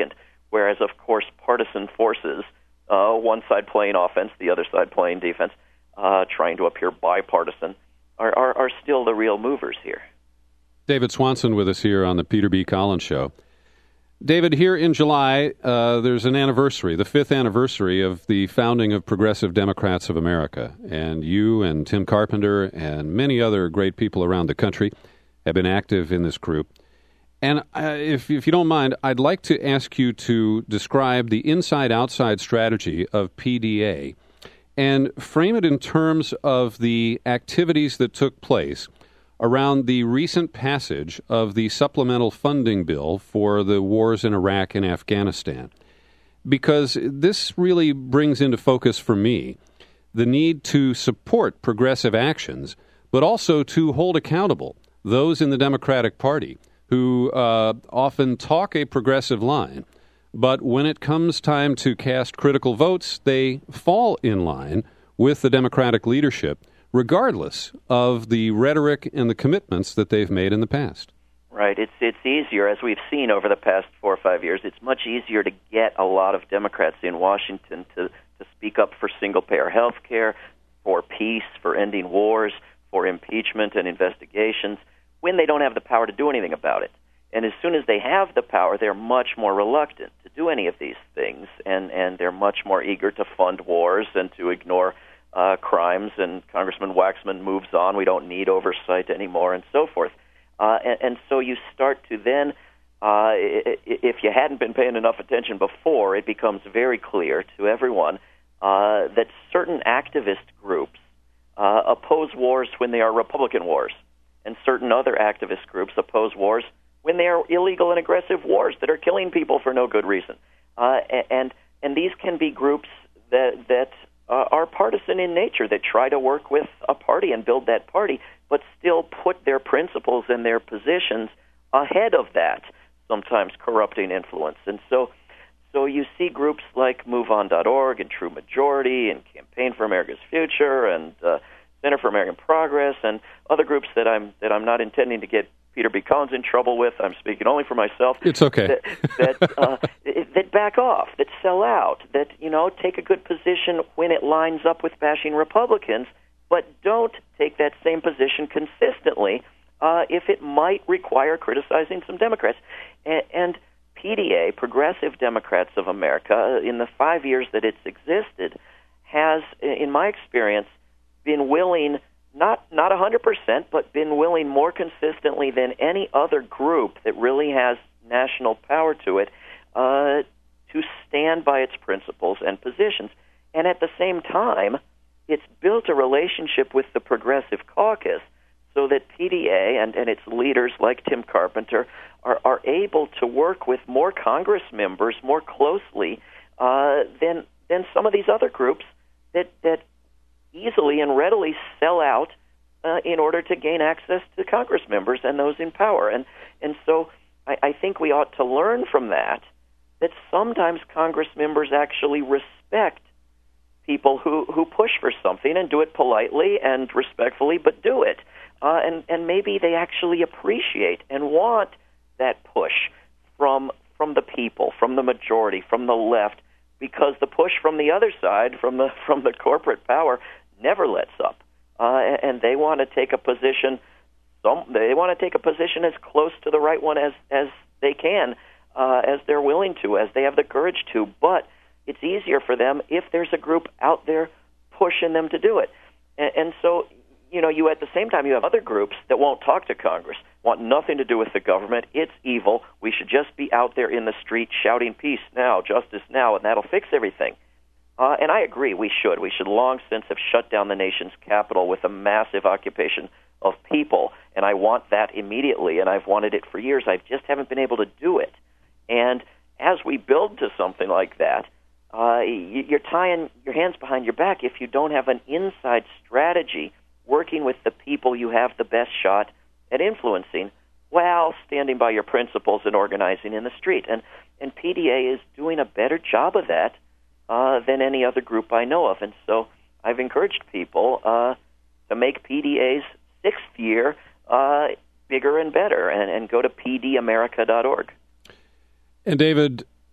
whereas, of course, partisan forces, uh, one side playing offense, the other side playing defense, uh, trying to appear bipartisan, are, are, are still the real movers here. David Swanson with us here on the Peter B. Collins Show. David, here in July, uh, there's an anniversary, the fifth anniversary of the founding of Progressive Democrats of America. And you and Tim Carpenter and many other great people around the country have been active in this group. And uh, if, if you don't mind, I'd like to ask you to describe the inside-outside strategy of P D A and frame it in terms of the activities that took place around the recent passage of the supplemental funding bill for the wars in Iraq and Afghanistan. Because this really brings into focus for me the need to support progressive actions, but also to hold accountable those in the Democratic Party who uh, often talk a progressive line, but when it comes time to cast critical votes, they fall in line with the Democratic leadership, regardless of the rhetoric and the commitments that they've made in the past. Right. It's it's easier, as we've seen over the past four or five years, it's much easier to get a lot of Democrats in Washington to, to speak up for single-payer health care, for peace, for ending wars, for impeachment and investigations, when they don't have the power to do anything about it. And as soon as they have the power, they're much more reluctant to do any of these things, and, and they're much more eager to fund wars and to ignore Uh, crimes, and Congressman Waxman moves on. We don't need oversight anymore, and so forth. Uh, and, and so you start to then, uh, if you hadn't been paying enough attention before, it becomes very clear to everyone uh, that certain activist groups uh, oppose wars when they are Republican wars, and certain other activist groups oppose wars when they are illegal and aggressive wars that are killing people for no good reason. Uh, and and these can be groups that that Uh, are partisan in nature, that try to work with a party and build that party, but still put their principles and their positions ahead of that, sometimes corrupting influence. And so so you see groups like move on dot org and True Majority and Campaign for America's Future and uh, Center for American Progress and other groups that I'm that I'm not intending to get Peter B. Collins in trouble with. I'm speaking only for myself. It's okay. That that, uh, that back off, that sell out, that, you know, take a good position when it lines up with bashing Republicans, but don't take that same position consistently uh, if it might require criticizing some Democrats. And, and P D A, Progressive Democrats of America, in the five years that it's existed, has, in my experience, been willing, not not one hundred percent, but been willing more consistently than any other group that really has national power to it, uh, to stand by its principles and positions. And at the same time, it's built a relationship with the Progressive Caucus so that P D A and, and its leaders like Tim Carpenter are, are able to work with more Congress members more closely uh, than than some of these other groups that, that easily and readily sell out uh, in order to gain access to Congress members and those in power. And and so I, I think we ought to learn from that, that sometimes Congress members actually respect people who, who push for something and do it politely and respectfully, but do it. Uh, and, and maybe they actually appreciate and want that push from from the people, from the majority, from the left, because the push from the other side, from the from the corporate power, never lets up, uh, and, and they want to take a position. Some they want to take a position as close to the right one as as they can, uh, as they're willing to, as they have the courage to. But it's easier for them if there's a group out there pushing them to do it, and, and so. You know, you at the same time, you have other groups that won't talk to Congress, want nothing to do with the government. It's evil. We should just be out there in the street shouting peace now, justice now, and that'll fix everything. Uh, and I agree, we should. We should long since have shut down the nation's capital with a massive occupation of people, and I want that immediately, and I've wanted it for years. I just haven't been able to do it. And as we build to something like that, uh, you're tying your hands behind your back if you don't have an inside strategy working with the people you have the best shot at influencing while standing by your principles and organizing in the street. And and P D A is doing a better job of that uh, than any other group I know of. And so I've encouraged people uh, to make P D A's sixth year uh, bigger and better, and, and go to p d america dot org. And David,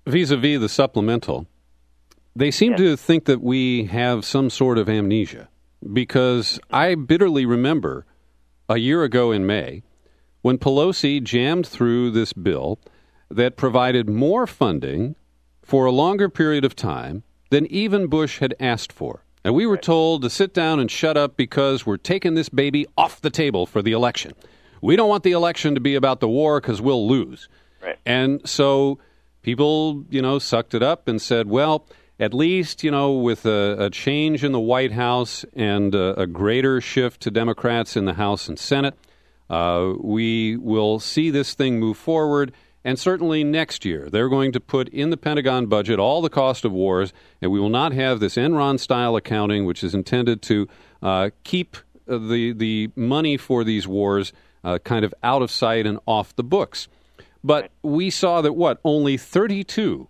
vis-a-vis the supplemental, they seem Yes. to think that we have some sort of amnesia, because I bitterly remember a year ago in May when Pelosi jammed through this bill that provided more funding for a longer period of time than even Bush had asked for. And we were told to sit down and shut up because we're taking this baby off the table for the election. We don't want the election to be about the war because we'll lose. Right. And so people, you know, sucked it up and said, well, at least, you know, with a, a change in the White House and a, a greater shift to Democrats in the House and Senate, uh, we will see this thing move forward. And certainly next year, they're going to put in the Pentagon budget all the cost of wars, and we will not have this Enron-style accounting, which is intended to uh, keep the the money for these wars uh, kind of out of sight and off the books. But we saw that, what, only thirty-two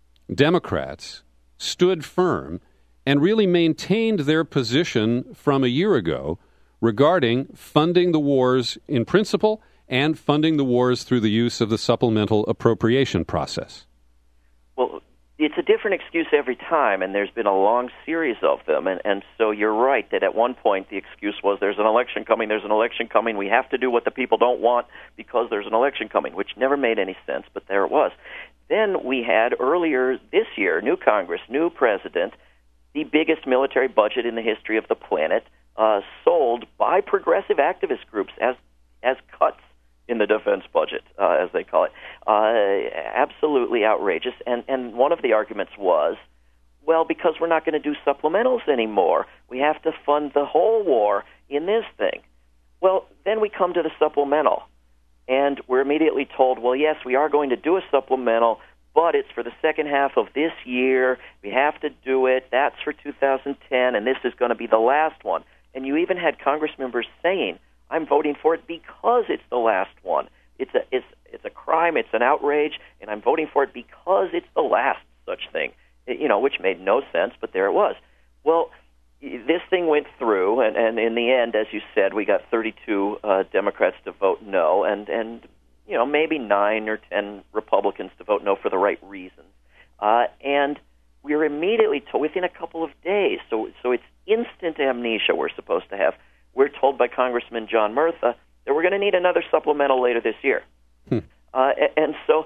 Democrats stood firm and really maintained their position from a year ago regarding funding the wars in principle and funding the wars through the use of the supplemental appropriation process. Well, it's a different excuse every time, and there's been a long series of them. And, and so you're right that at one point the excuse was there's an election coming, there's an election coming, we have to do what the people don't want because there's an election coming, which never made any sense, but there it was. Then we had earlier this year, new Congress, new president, the biggest military budget in the history of the planet, uh, sold by progressive activist groups as as cuts in the defense budget, uh, as they call it. Uh, absolutely outrageous. And, and one of the arguments was, well, because we're not going to do supplementals anymore, we have to fund the whole war in this thing. Well, then we come to the supplemental, and we're immediately told, well, yes, we are going to do a supplemental, but it's for the second half of this year. We have to do it. That's for two thousand ten, and this is going to be the last one. And you even had Congress members saying, I'm voting for it because it's the last one. It's a it's it's a crime. It's an outrage, and I'm voting for it because it's the last such thing. You know, which made no sense, but there it was. Well, this thing went through, and, and in the end, as you said, we got thirty-two uh, Democrats to vote no, and and you know maybe nine or ten Republicans to vote no for the right reasons. Uh, and we were immediately told within a couple of days. So so it's instant amnesia we're supposed to have. We're told by Congressman John Murtha that we're going to need another supplemental later this year. Hmm. Uh, and so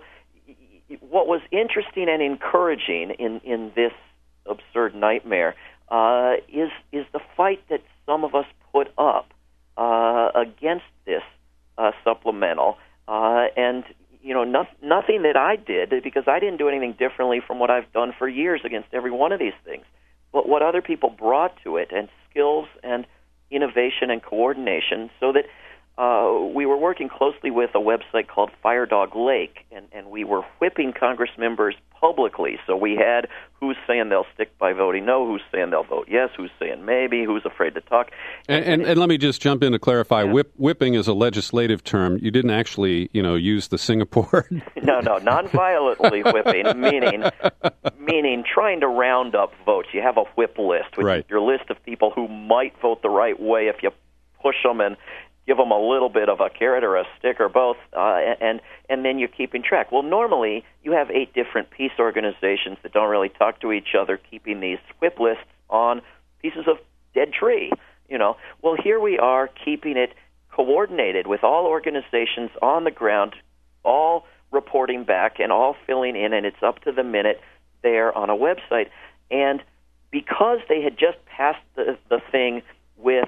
what was interesting and encouraging in, in this absurd nightmare uh, is is the fight that some of us put up uh, against this uh, supplemental. Uh, and, you know, no, nothing that I did, because I didn't do anything differently from what I've done for years against every one of these things, but what other people brought to it, and skills and innovation and coordination, so that uh, we were working closely with a website called Firedog Lake, and, and we were whipping Congress members publicly. So we had who's saying they'll stick by voting no, who's saying they'll vote yes, who's saying maybe, who's afraid to talk. And, and, and let me just jump in to clarify, yeah. Whip, whipping is a legislative term. You didn't actually, you know, use the Singapore. no, no, non-violently whipping, meaning meaning trying to round up votes. You have a whip list, which right. is your list of people who might vote the right way if you push them and give them a little bit of a carrot or a stick or both, uh, and and then you're keeping track. Well, normally you have eight different peace organizations that don't really talk to each other, keeping these whip lists on pieces of dead tree. You know, well, here we are keeping it coordinated with all organizations on the ground, all reporting back and all filling in, and it's up to the minute there on a website. And because they had just passed the, the thing with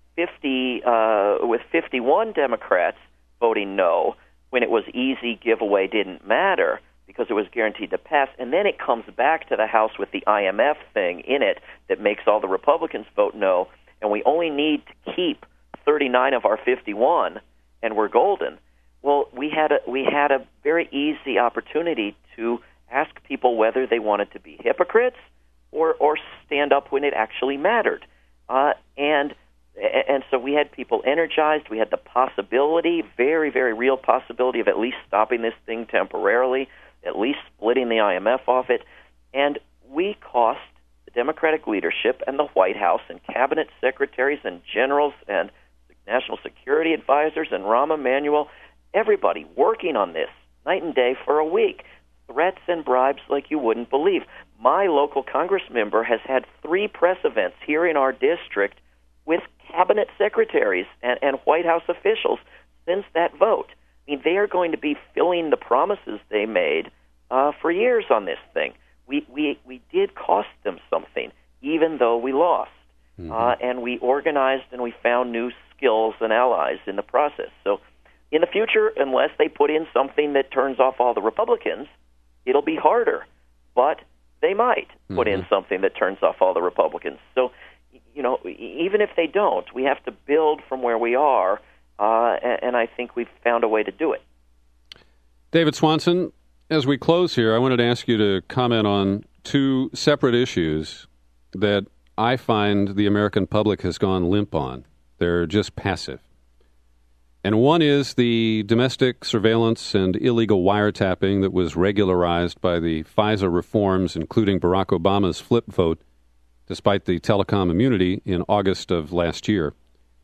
fifty uh, with fifty-one Democrats voting no, when it was easy, giveaway, didn't matter because it was guaranteed to pass, and then it comes back to the House with the I M F thing in it that makes all the Republicans vote no, and we only need to keep thirty-nine of our fifty-one, and we're golden. Well, we had a we had a very easy opportunity to ask people whether they wanted to be hypocrites or or stand up when it actually mattered, uh, and. And so we had people energized. We had the possibility, very, very real possibility, of at least stopping this thing temporarily, at least splitting the I M F off it. And we cost the Democratic leadership and the White House and cabinet secretaries and generals and national security advisors and Rahm Emanuel, everybody working on this night and day for a week, threats and bribes like you wouldn't believe. My local Congress member has had three press events here in our district with cabinet secretaries and, and White House officials since that vote. I mean, they are going to be filling the promises they made uh, for years on this thing. We, we, we did cost them something, even though we lost. Mm-hmm. Uh, and we organized and we found new skills and allies in the process. So in the future, unless they put in something that turns off all the Republicans, it'll be harder. But they might put mm-hmm. in something that turns off all the Republicans. So, you know, even if they don't, we have to build from where we are, uh, and, and I think we've found a way to do it. David Swanson, as we close here, I wanted to ask you to comment on two separate issues that I find the American public has gone limp on. They're just passive. And one is the domestic surveillance and illegal wiretapping that was regularized by the FISA reforms, including Barack Obama's flip vote, despite the telecom immunity in August of last year.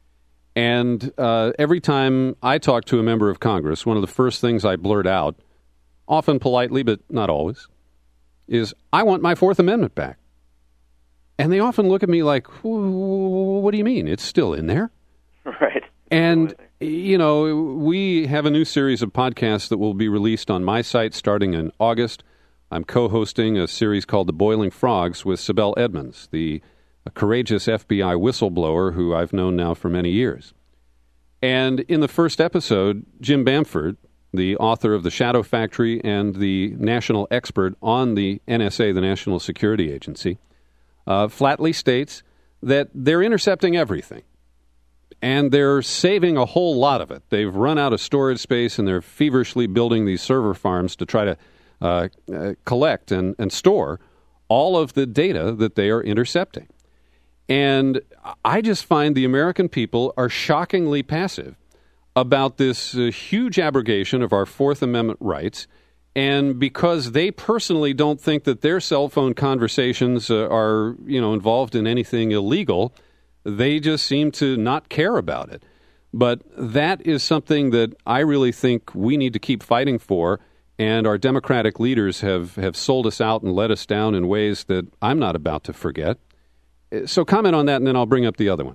And uh, every time I talk to a member of Congress, one of the first things I blurt out, often politely but not always, is, I want my Fourth Amendment back. And they often look at me like, what do you mean? It's still in there. Right. And, you know, we have a new series of podcasts that will be released on my site starting in August. I'm co-hosting a series called The Boiling Frogs with Sibel Edmonds, the courageous F B I whistleblower who I've known now for many years. And in the first episode, Jim Bamford, the author of The Shadow Factory and the national expert on the N S A, the National Security Agency, uh, flatly states that they're intercepting everything. And they're saving a whole lot of it. They've run out of storage space, and they're feverishly building these server farms to try to uh, uh, collect and, and store all of the data that they are intercepting. And I just find the American people are shockingly passive about this uh, huge abrogation of our Fourth Amendment rights. And because they personally don't think that their cell phone conversations uh, are, you know, involved in anything illegal, they just seem to not care about it. But that is something that I really think we need to keep fighting for, and our Democratic leaders have, have sold us out and let us down in ways that I'm not about to forget. So comment on that, and then I'll bring up the other one.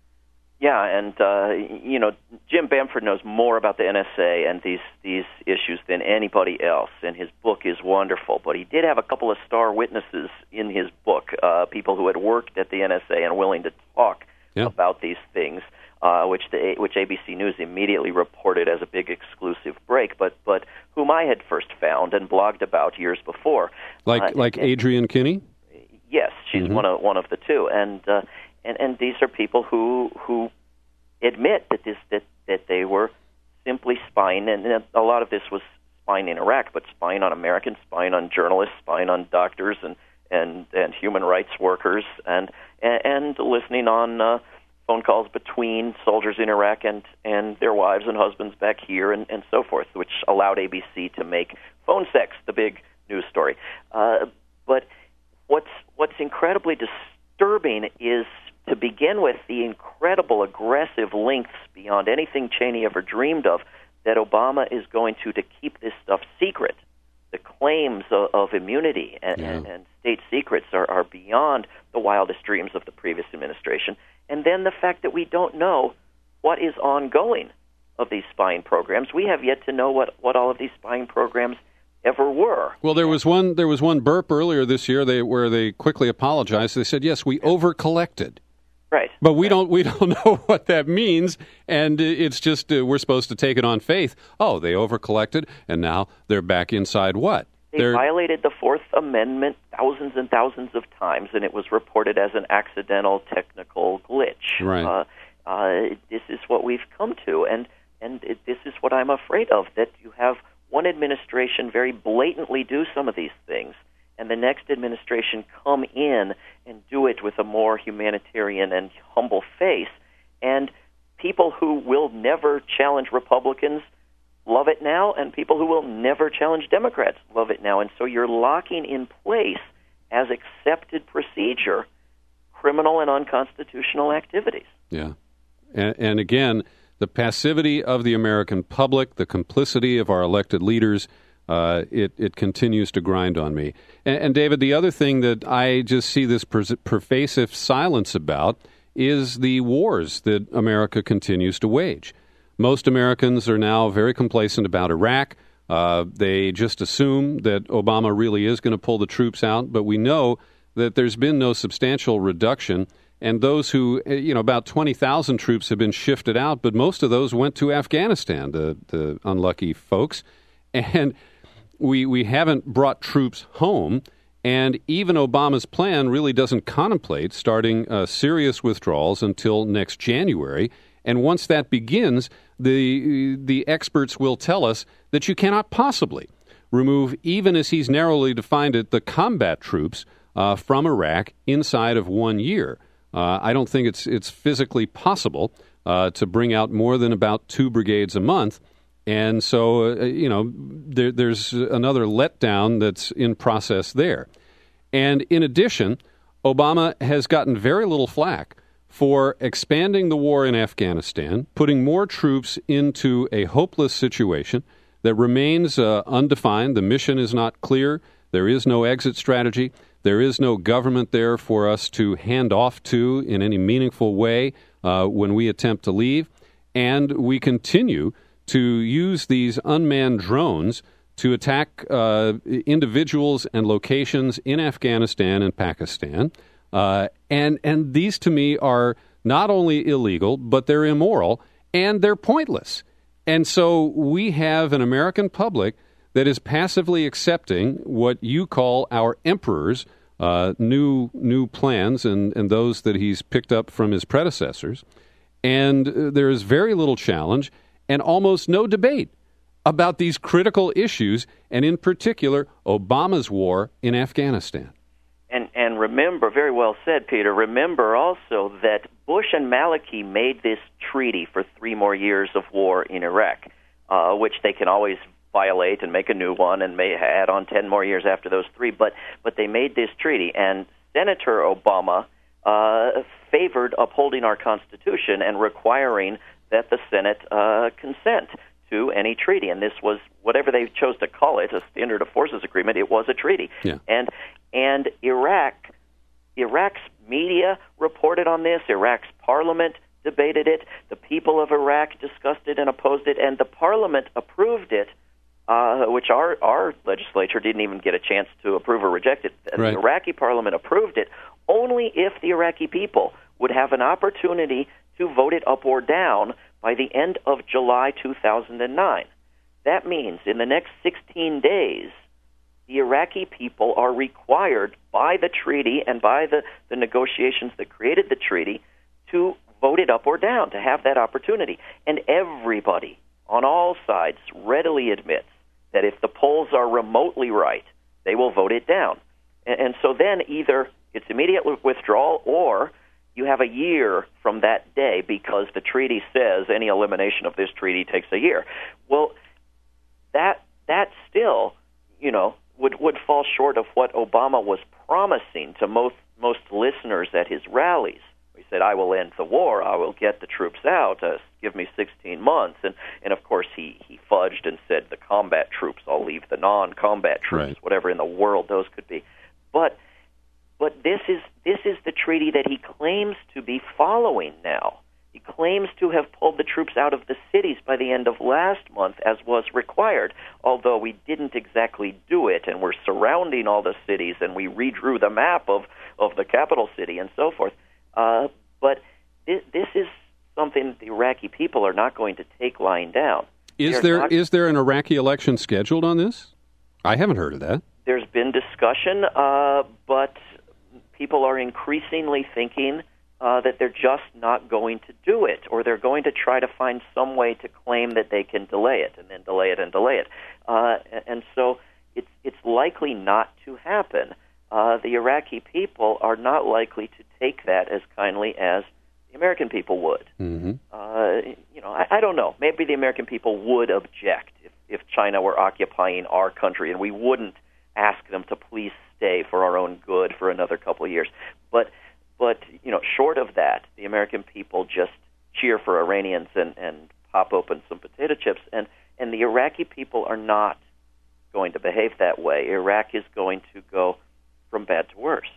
Yeah, and, uh, you know, Jim Bamford knows more about the N S A and these, these issues than anybody else, and his book is wonderful. But he did have a couple of star witnesses in his book, uh, people who had worked at the N S A and willing to talk yeah. about these things, uh, which the which A B C News immediately reported as a big exclusive break, but but whom I had first found and blogged about years before. Like uh, like and, Adrienne Kinney? Yes, she's mm-hmm. one of one of the two, and uh, and and these are people who who admit that this that, that they were simply spying, and a lot of this was spying in Iraq, but spying on Americans, spying on journalists, spying on doctors and and, and human rights workers, and and, and listening on uh, phone calls between soldiers in Iraq and, and their wives and husbands back here, and, and so forth, which allowed A B C to make phone sex the big news story. Uh, but what's what's incredibly disturbing is, to begin with, the incredible aggressive lengths beyond anything Cheney ever dreamed of that Obama is going to to keep this stuff secret. The claims of, of immunity and, yeah. and, and state secrets are, are beyond the wildest dreams of the previous administration. And then the fact that we don't know what is ongoing of these spying programs. We have yet to know what, what all of these spying programs ever were. Well, there was one there was one burp earlier this year they, where they quickly apologized. They said, yes, we over-collected. Right. But we right. don't we don't know what that means, and it's just uh, we're supposed to take it on faith. Oh, they over-collected, and now they're back inside what? They they're... violated the Fourth Amendment thousands and thousands of times, and it was reported as an accidental technical glitch. Right. Uh, uh, this is what we've come to, and, and it, this is what I'm afraid of, that you have one administration very blatantly do some of these things, and the next administration come in and do it with a more humanitarian and humble face. And people who will never challenge Republicans love it now, and people who will never challenge Democrats love it now. And so you're locking in place, as accepted procedure, criminal and unconstitutional activities. Yeah. And, and again, the passivity of the American public, the complicity of our elected leaders, uh, it, it continues to grind on me. And, and David, the other thing that I just see this per- pervasive silence about is the wars that America continues to wage. Most Americans are now very complacent about Iraq. Uh, they just assume that Obama really is going to pull the troops out, but we know that there's been no substantial reduction. And those who, you know, about twenty thousand troops have been shifted out, but most of those went to Afghanistan, the, the unlucky folks. And we we haven't brought troops home. And even Obama's plan really doesn't contemplate starting uh, serious withdrawals until next January. And once that begins, the the experts will tell us that you cannot possibly remove, even as he's narrowly defined it, the combat troops uh, from Iraq inside of one year. Uh, I don't think it's it's physically possible uh, to bring out more than about two brigades a month. And so, uh, you know, there, there's another letdown that's in process there. And in addition, Obama has gotten very little flack for expanding the war in Afghanistan, putting more troops into a hopeless situation that remains uh, undefined. The mission is not clear. There is no exit strategy. There is no government there for us to hand off to in any meaningful way uh, when we attempt to leave. And we continue to use these unmanned drones to attack uh, individuals and locations in Afghanistan and Pakistan. Uh, and and these, to me, are not only illegal, but they're immoral, and they're pointless. And so we have an American public that is passively accepting what you call our emperor's uh, new new plans and, and those that he's picked up from his predecessors. And uh, there is very little challenge and almost no debate about these critical issues, and in particular, Obama's war in Afghanistan. And and remember, very well said, Peter, remember also that Bush and Maliki made this treaty for three more years of war in Iraq, uh, which they can always violate and make a new one and may add on ten more years after those three. But but they made this treaty, and Senator Obama uh, favored upholding our Constitution and requiring that the Senate uh, consent to any treaty. And this was, whatever they chose to call it, a standard of forces agreement, it was a treaty. Yeah. And and Iraq, Iraq's media reported on this, Iraq's parliament debated it, the people of Iraq discussed it and opposed it, and the parliament approved it, uh, which our, our legislature didn't even get a chance to approve or reject it. Right. The Iraqi parliament approved it only if the Iraqi people would have an opportunity to vote it up or down by the end of July two thousand nine. That means in the next sixteen days, the Iraqi people are required by the treaty and by the, the negotiations that created the treaty to vote it up or down, to have that opportunity. And everybody on all sides readily admits that if the polls are remotely right, they will vote it down. And, and so then either it's immediate withdrawal or you have a year from that day because the treaty says any elimination of this treaty takes a year. Well, that that still, you know, would, would fall short of what Obama was promising to most most listeners at his rallies. He said, I will end the war, I will get the troops out, uh, give me sixteen months. And, and of course, he, he fudged and said the combat troops, I'll leave the non-combat troops, right. Whatever in the world those could be. But But this is this is the treaty that he claims to be following now. He claims to have pulled the troops out of the cities by the end of last month, as was required, although we didn't exactly do it, and we're surrounding all the cities, and we redrew the map of, of the capital city and so forth. Uh, but this, this is something the Iraqi people are not going to take lying down. Is there not, is there an Iraqi election scheduled on this? I haven't heard of that. There's been discussion, uh, but people are increasingly thinking uh, that they're just not going to do it, or they're going to try to find some way to claim that they can delay it, and then delay it and delay it. Uh, and so it's it's likely not to happen. Uh, the Iraqi people are not likely to take that as kindly as the American people would. Mm-hmm. Uh, you know, I, I don't know. Maybe the American people would object if, if China were occupying our country, and we wouldn't ask them to please stay for our own good for another couple of years. But, but you know, short of that, the American people just cheer for Iranians and, and pop open some potato chips. And, and the Iraqi people are not going to behave that way. Iraq is going to go from bad to worse.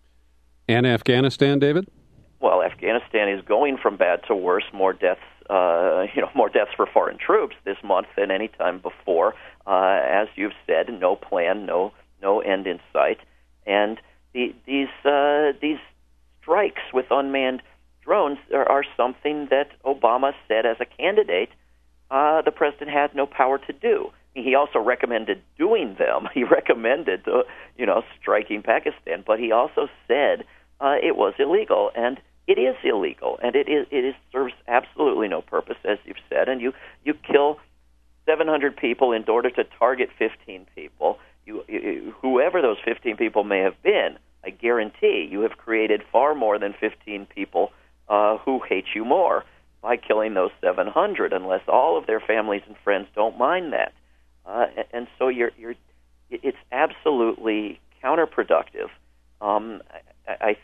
And Afghanistan, David? Well, Afghanistan is going from bad to worse. More deaths, uh, you know, more deaths for foreign troops this month than any time before. Uh, as you've said, no plan, no no end in sight, and the, these uh, these strikes with unmanned drones are, are something that Obama said as a candidate uh, the president had no power to do. He also recommended doing them. He recommended, uh, you know, striking Pakistan, but he also said uh, it was illegal, and it is illegal, and it is it is, serves absolutely no purpose, as you've said. And you you kill seven hundred people in order to target fifteen people. You, you whoever those fifteen people may have been, I guarantee you have created far more than fifteen people uh, who hate you more by killing those seven hundred, unless all of their families and friends don't mind that. Uh, and so you're, you're, it's absolutely counterproductive. Um, I,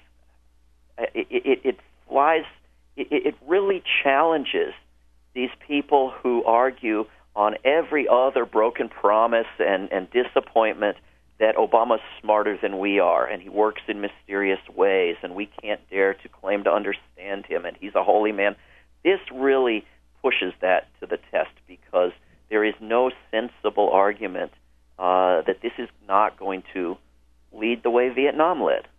I, it, it flies. It, it really challenges these people who argue on every other broken promise and, and disappointment that Obama's smarter than we are, and he works in mysterious ways, and we can't dare to claim to understand him, and he's a holy man. This really pushes that to the test, because there is no sensible argument uh, that this is not going to lead the way Vietnam led.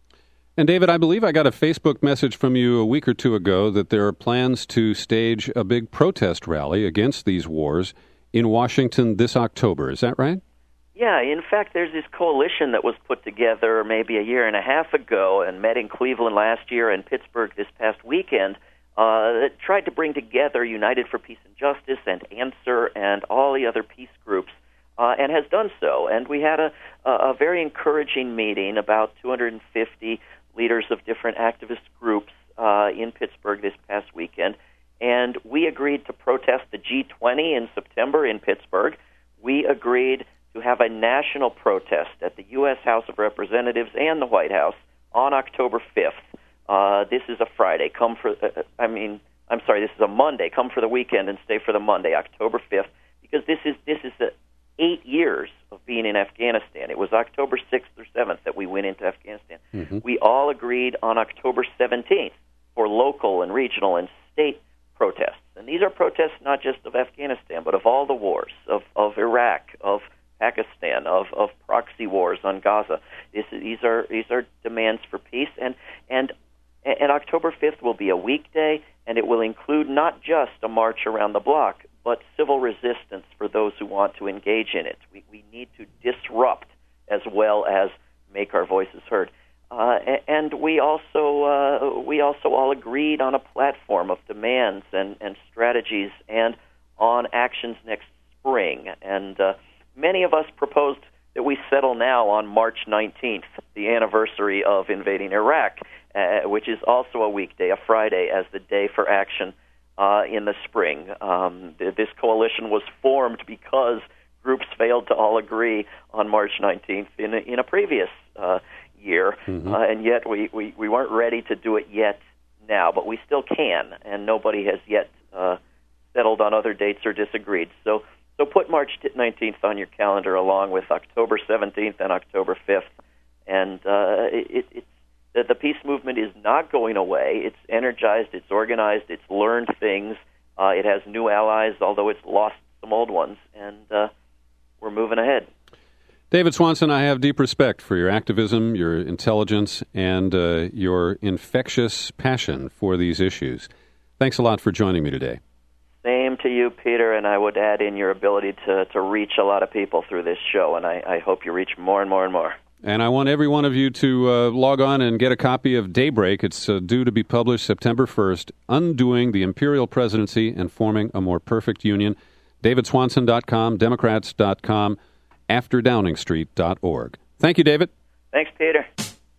And David, I believe I got a Facebook message from you a week or two ago that there are plans to stage a big protest rally against these wars in Washington this October. Is that right? Yeah, in fact, there's this coalition that was put together maybe a year and a half ago and met in Cleveland last year and Pittsburgh this past weekend uh, that tried to bring together United for Peace and Justice and Answer and all the other peace groups, uh, and has done so. And we had a, a very encouraging meeting, about two hundred fifty leaders of different activist groups uh, in Pittsburgh this past weekend, and we agreed to protest the G twenty in September in Pittsburgh. We agreed to have a national protest at the U S House of Representatives and the White House on October fifth. Uh, this is a Friday. Come for, uh, I mean, I'm sorry, this is a Monday. Come for the weekend and stay for the Monday, October fifth, because this is this is the eight years of being in Afghanistan. It was October sixth or seventh that we went into Afghanistan. Mm-hmm. We all agreed on October seventeenth for local and regional and state protests. And these are protests not just of Afghanistan, but of all the wars, of, of Iraq, of Pakistan, of, of proxy wars on Gaza. This, these are these are demands for peace, and and and October fifth will be a weekday, and it will include not just a march around the block, but civil resistance for those who want to engage in it. We we need to disrupt as well as make our voices heard. Uh, and we also uh, we also all agreed on a platform of demands and, and strategies and on actions next spring. And uh, many of us proposed that we settle now on March nineteenth, the anniversary of invading Iraq, uh, which is also a weekday, a Friday, as the day for action uh, in the spring. Um, this coalition was formed because groups failed to all agree on March nineteenth in a, in a previous uh, year, mm-hmm. uh, and yet we, we, we weren't ready to do it yet now, but we still can, and nobody has yet uh, settled on other dates or disagreed. So so put March nineteenth on your calendar along with October seventeenth and October fifth, and uh, it, it's the, the peace movement is not going away. It's energized, it's organized, it's learned things, uh, it has new allies, although it's lost some old ones, and uh, we're moving ahead. David Swanson, I have deep respect for your activism, your intelligence, and uh, your infectious passion for these issues. Thanks a lot for joining me today. Same to you, Peter, and I would add in your ability to, to reach a lot of people through this show, and I, I hope you reach more and more and more. And I want every one of you to uh, log on and get a copy of Daybreak. It's uh, due to be published September first, Undoing the Imperial Presidency and Forming a More Perfect Union. david swanson dot com, democrats dot com, after downing street dot org. Thank you, David. Thanks, Peter.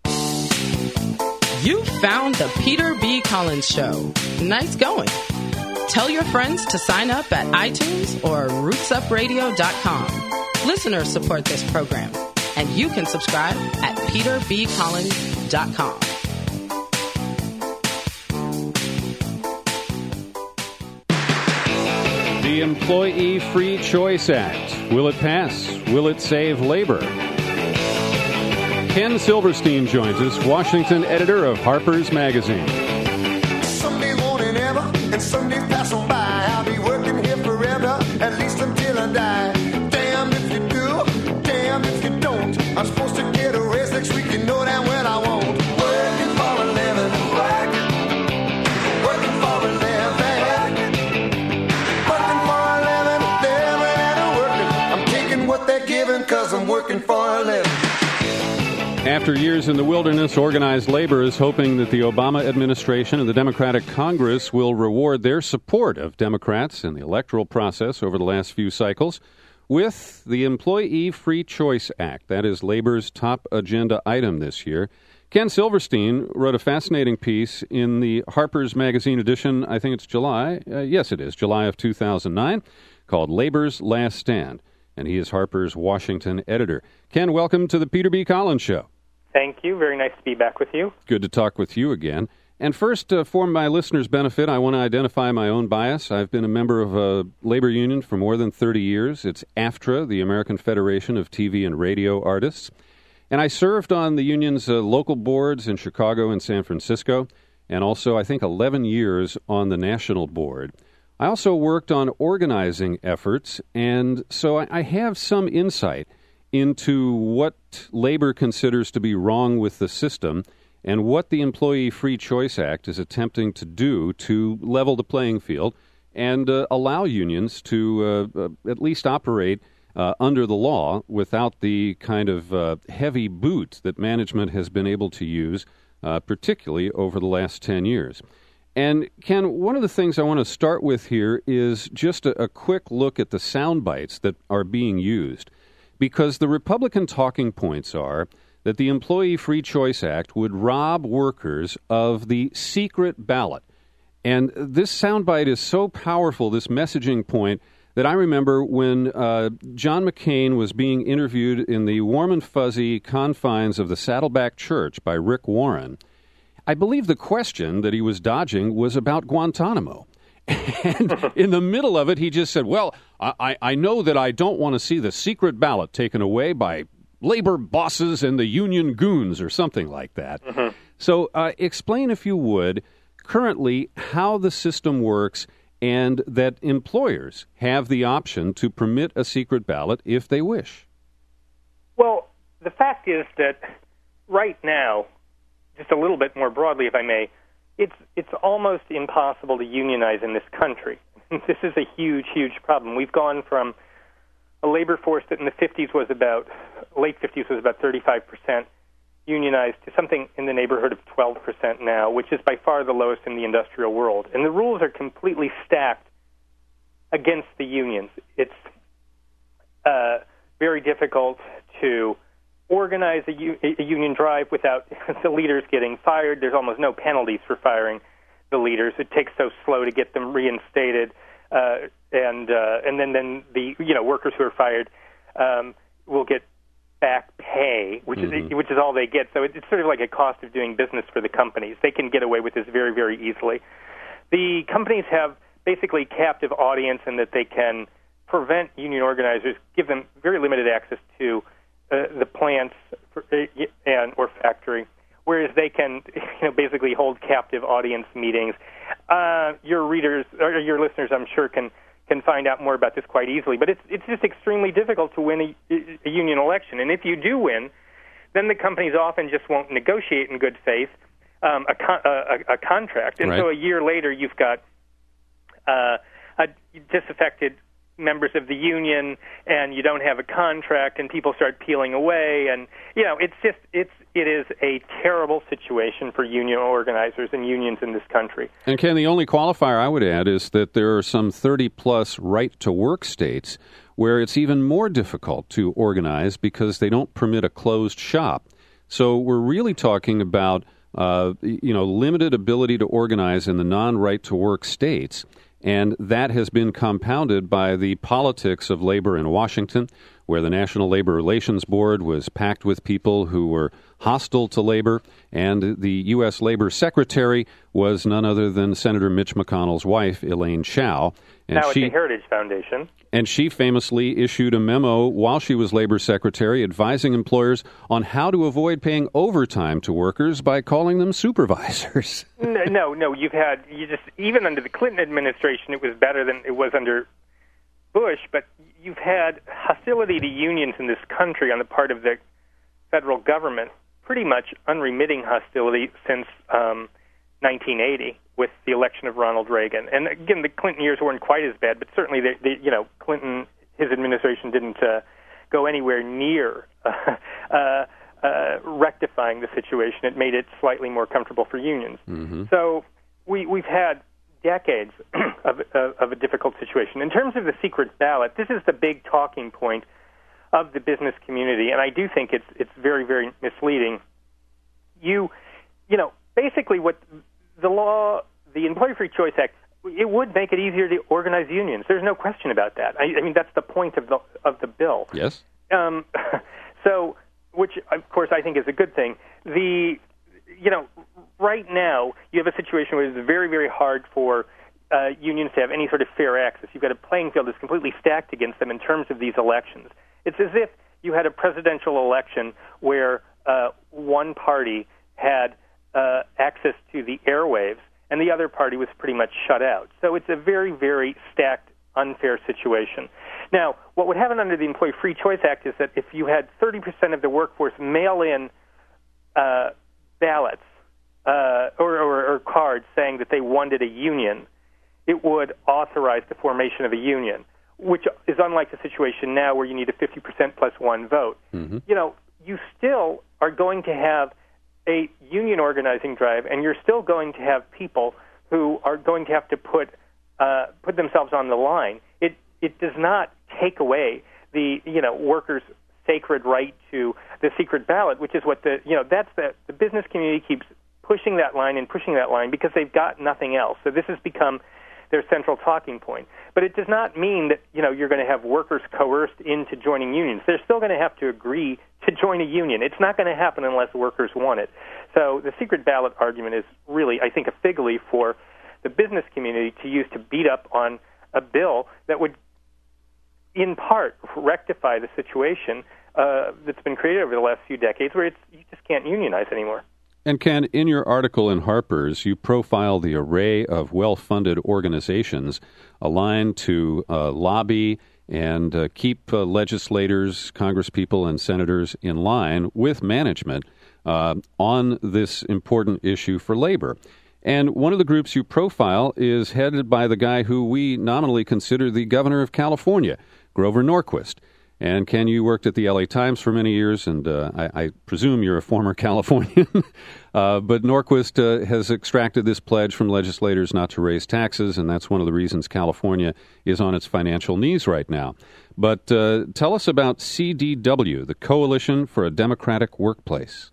You found the Peter B. Collins Show. Nice going. Tell your friends to sign up at iTunes or roots up radio dot com. Listeners support this program, and you can subscribe at peter b collins dot com. The Employee Free Choice Act. Will it pass? Will it save labor? Ken Silverstein joins us, Washington editor of Harper's Magazine. Someday morning ever, and Sunday passing by. I'll be working here forever, at least until I die. Damn if you do, damn if you don't. I'm supposed to get a raise next week, you know damn well I won't. Working for a living, working, working for a living, working for a living, living and working. I'm taking what they're giving, cause I'm working for a living. After years in the wilderness, organized labor is hoping that the Obama administration and the Democratic Congress will reward their support of Democrats in the electoral process over the last few cycles with the Employee Free Choice Act. That is labor's top agenda item this year. Ken Silverstein wrote a fascinating piece in the Harper's Magazine edition, I think it's July, uh, yes it is, July of two thousand nine, called Labor's Last Stand. And he is Harper's Washington editor. Ken, welcome to the Peter B. Collins Show. Thank you. Very nice to be back with you. Good to talk with you again. And first, uh, for my listeners' benefit, I want to identify my own bias. I've been a member of a labor union for more than thirty years. It's AFTRA, the American Federation of T V and Radio Artists. And I served on the union's uh, local boards in Chicago and San Francisco, and also, I think, eleven years on the national board. I also worked on organizing efforts, and so I, I have some insight into what labor considers to be wrong with the system and what the Employee Free Choice Act is attempting to do to level the playing field and uh, allow unions to uh, uh, at least operate uh, under the law without the kind of uh, heavy boot that management has been able to use, uh, particularly over the last ten years. And, Ken, one of the things I want to start with here is just a, a quick look at the sound bites that are being used. Because the Republican talking points are that the Employee Free Choice Act would rob workers of the secret ballot. And this soundbite is so powerful, this messaging point, that I remember when uh, John McCain was being interviewed in the warm and fuzzy confines of the Saddleback Church by Rick Warren. I believe the question that he was dodging was about Guantanamo. And in the middle of it, he just said, well, I, I know that I don't want to see the secret ballot taken away by labor bosses and the union goons or something like that. Mm-hmm. So uh, explain, if you would, currently how the system works and that employers have the option to permit a secret ballot if they wish. Well, the fact is that right now, just a little bit more broadly, if I may, It's it's almost impossible to unionize in this country. This is a huge, huge problem. We've gone from a labor force that in the fifties was about, late fifties was about thirty-five percent unionized to something in the neighborhood of twelve percent now, which is by far the lowest in the industrial world. And the rules are completely stacked against the unions. It's uh, very difficult to organize a, u- a union drive without the leaders getting fired. There's almost no penalties for firing the leaders. It takes so slow to get them reinstated, uh, and uh, and then, then the you know workers who are fired um, will get back pay, which mm-hmm. is which is all they get. So it's sort of like a cost of doing business for the companies. They can get away with this very, very easily. The companies have basically captive audience in that they can prevent union organizers, give them very limited access to Uh, the plants for, uh, and or factory, whereas they can, you know, basically hold captive audience meetings. Uh, your readers or your listeners, I'm sure, can can find out more about this quite easily. But it's it's just extremely difficult to win a, a union election. And if you do win, then the companies often just won't negotiate in good faith um, a, con- a, a contract. And right. so a year later, you've got uh, a disaffected members of the union, and you don't have a contract, and people start peeling away, and you know it's just it's it is a terrible situation for union organizers and unions in this country. And Ken, the only qualifier I would add is that there are some thirty plus right-to-work states where it's even more difficult to organize because they don't permit a closed shop. So we're really talking about uh, you know limited ability to organize in the non-right-to-work states. And that has been compounded by the politics of labor in Washington, where the National Labor Relations Board was packed with people who were hostile to labor, and the U S. Labor Secretary was none other than Senator Mitch McConnell's wife, Elaine Chao. And now she, at the Heritage Foundation. And she famously issued a memo while she was Labor Secretary advising employers on how to avoid paying overtime to workers by calling them supervisors. no, no, no, you've had, you just, even under the Clinton administration, it was better than it was under Bush, but you've had hostility to unions in this country on the part of the federal government, pretty much unremitting hostility since um, nineteen eighty with the election of Ronald Reagan. And again, the Clinton years weren't quite as bad, but certainly, they, they, you know, Clinton, his administration didn't uh, go anywhere near uh, uh, uh, rectifying the situation. It made it slightly more comfortable for unions. Mm-hmm. So we, we've had decades of, of, of a difficult situation. In terms of the secret ballot, this is the big talking point of the business community, and I do think it's it's very, very misleading. You, you know, basically what the law, the Employee Free Choice Act, it would make it easier to organize unions. There's no question about that. I, I mean, that's the point of the of the bill. Yes. Um, so, which of course I think is a good thing. The, you know, right now you have a situation where it's very, very hard for uh, unions to have any sort of fair access. You've got a playing field that's completely stacked against them in terms of these elections. It's as if you had a presidential election where uh, one party had uh, access to the airwaves and the other party was pretty much shut out. So it's a very, very stacked, unfair situation. Now, what would happen under the Employee Free Choice Act is that if you had thirty percent of the workforce mail in uh, ballots uh, or, or, or cards saying that they wanted a union, it would authorize the formation of a union, which is unlike the situation now where you need a fifty percent plus one vote. Mm-hmm. You know, you still are going to have a union organizing drive, and you're still going to have people who are going to have to put uh, put themselves on the line. It it does not take away the you know workers' sacred right to the secret ballot, which is what the you know that's the the business community keeps pushing that line and pushing that line because they've got nothing else. So this has become their central talking point. But it does not mean that, you know, you're going to have workers coerced into joining unions. They're still going to have to agree to join a union. It's not going to happen unless workers want it. So the secret ballot argument is really, I think, a fig leaf for the business community to use to beat up on a bill that would, in part, rectify the situation uh, that's been created over the last few decades where it's, you just can't unionize anymore. And Ken, in your article in Harper's, you profile the array of well-funded organizations aligned to uh, lobby and uh, keep uh, legislators, congresspeople, and senators in line with management uh, on this important issue for labor. And one of the groups you profile is headed by the guy who we nominally consider the governor of California, Grover Norquist. And Ken, you worked at the L A Times for many years, and uh, I, I presume you're a former Californian. uh, but Norquist uh, has extracted this pledge from legislators not to raise taxes, and that's one of the reasons California is on its financial knees right now. But uh, tell us about C D W, the Coalition for a Democratic Workplace.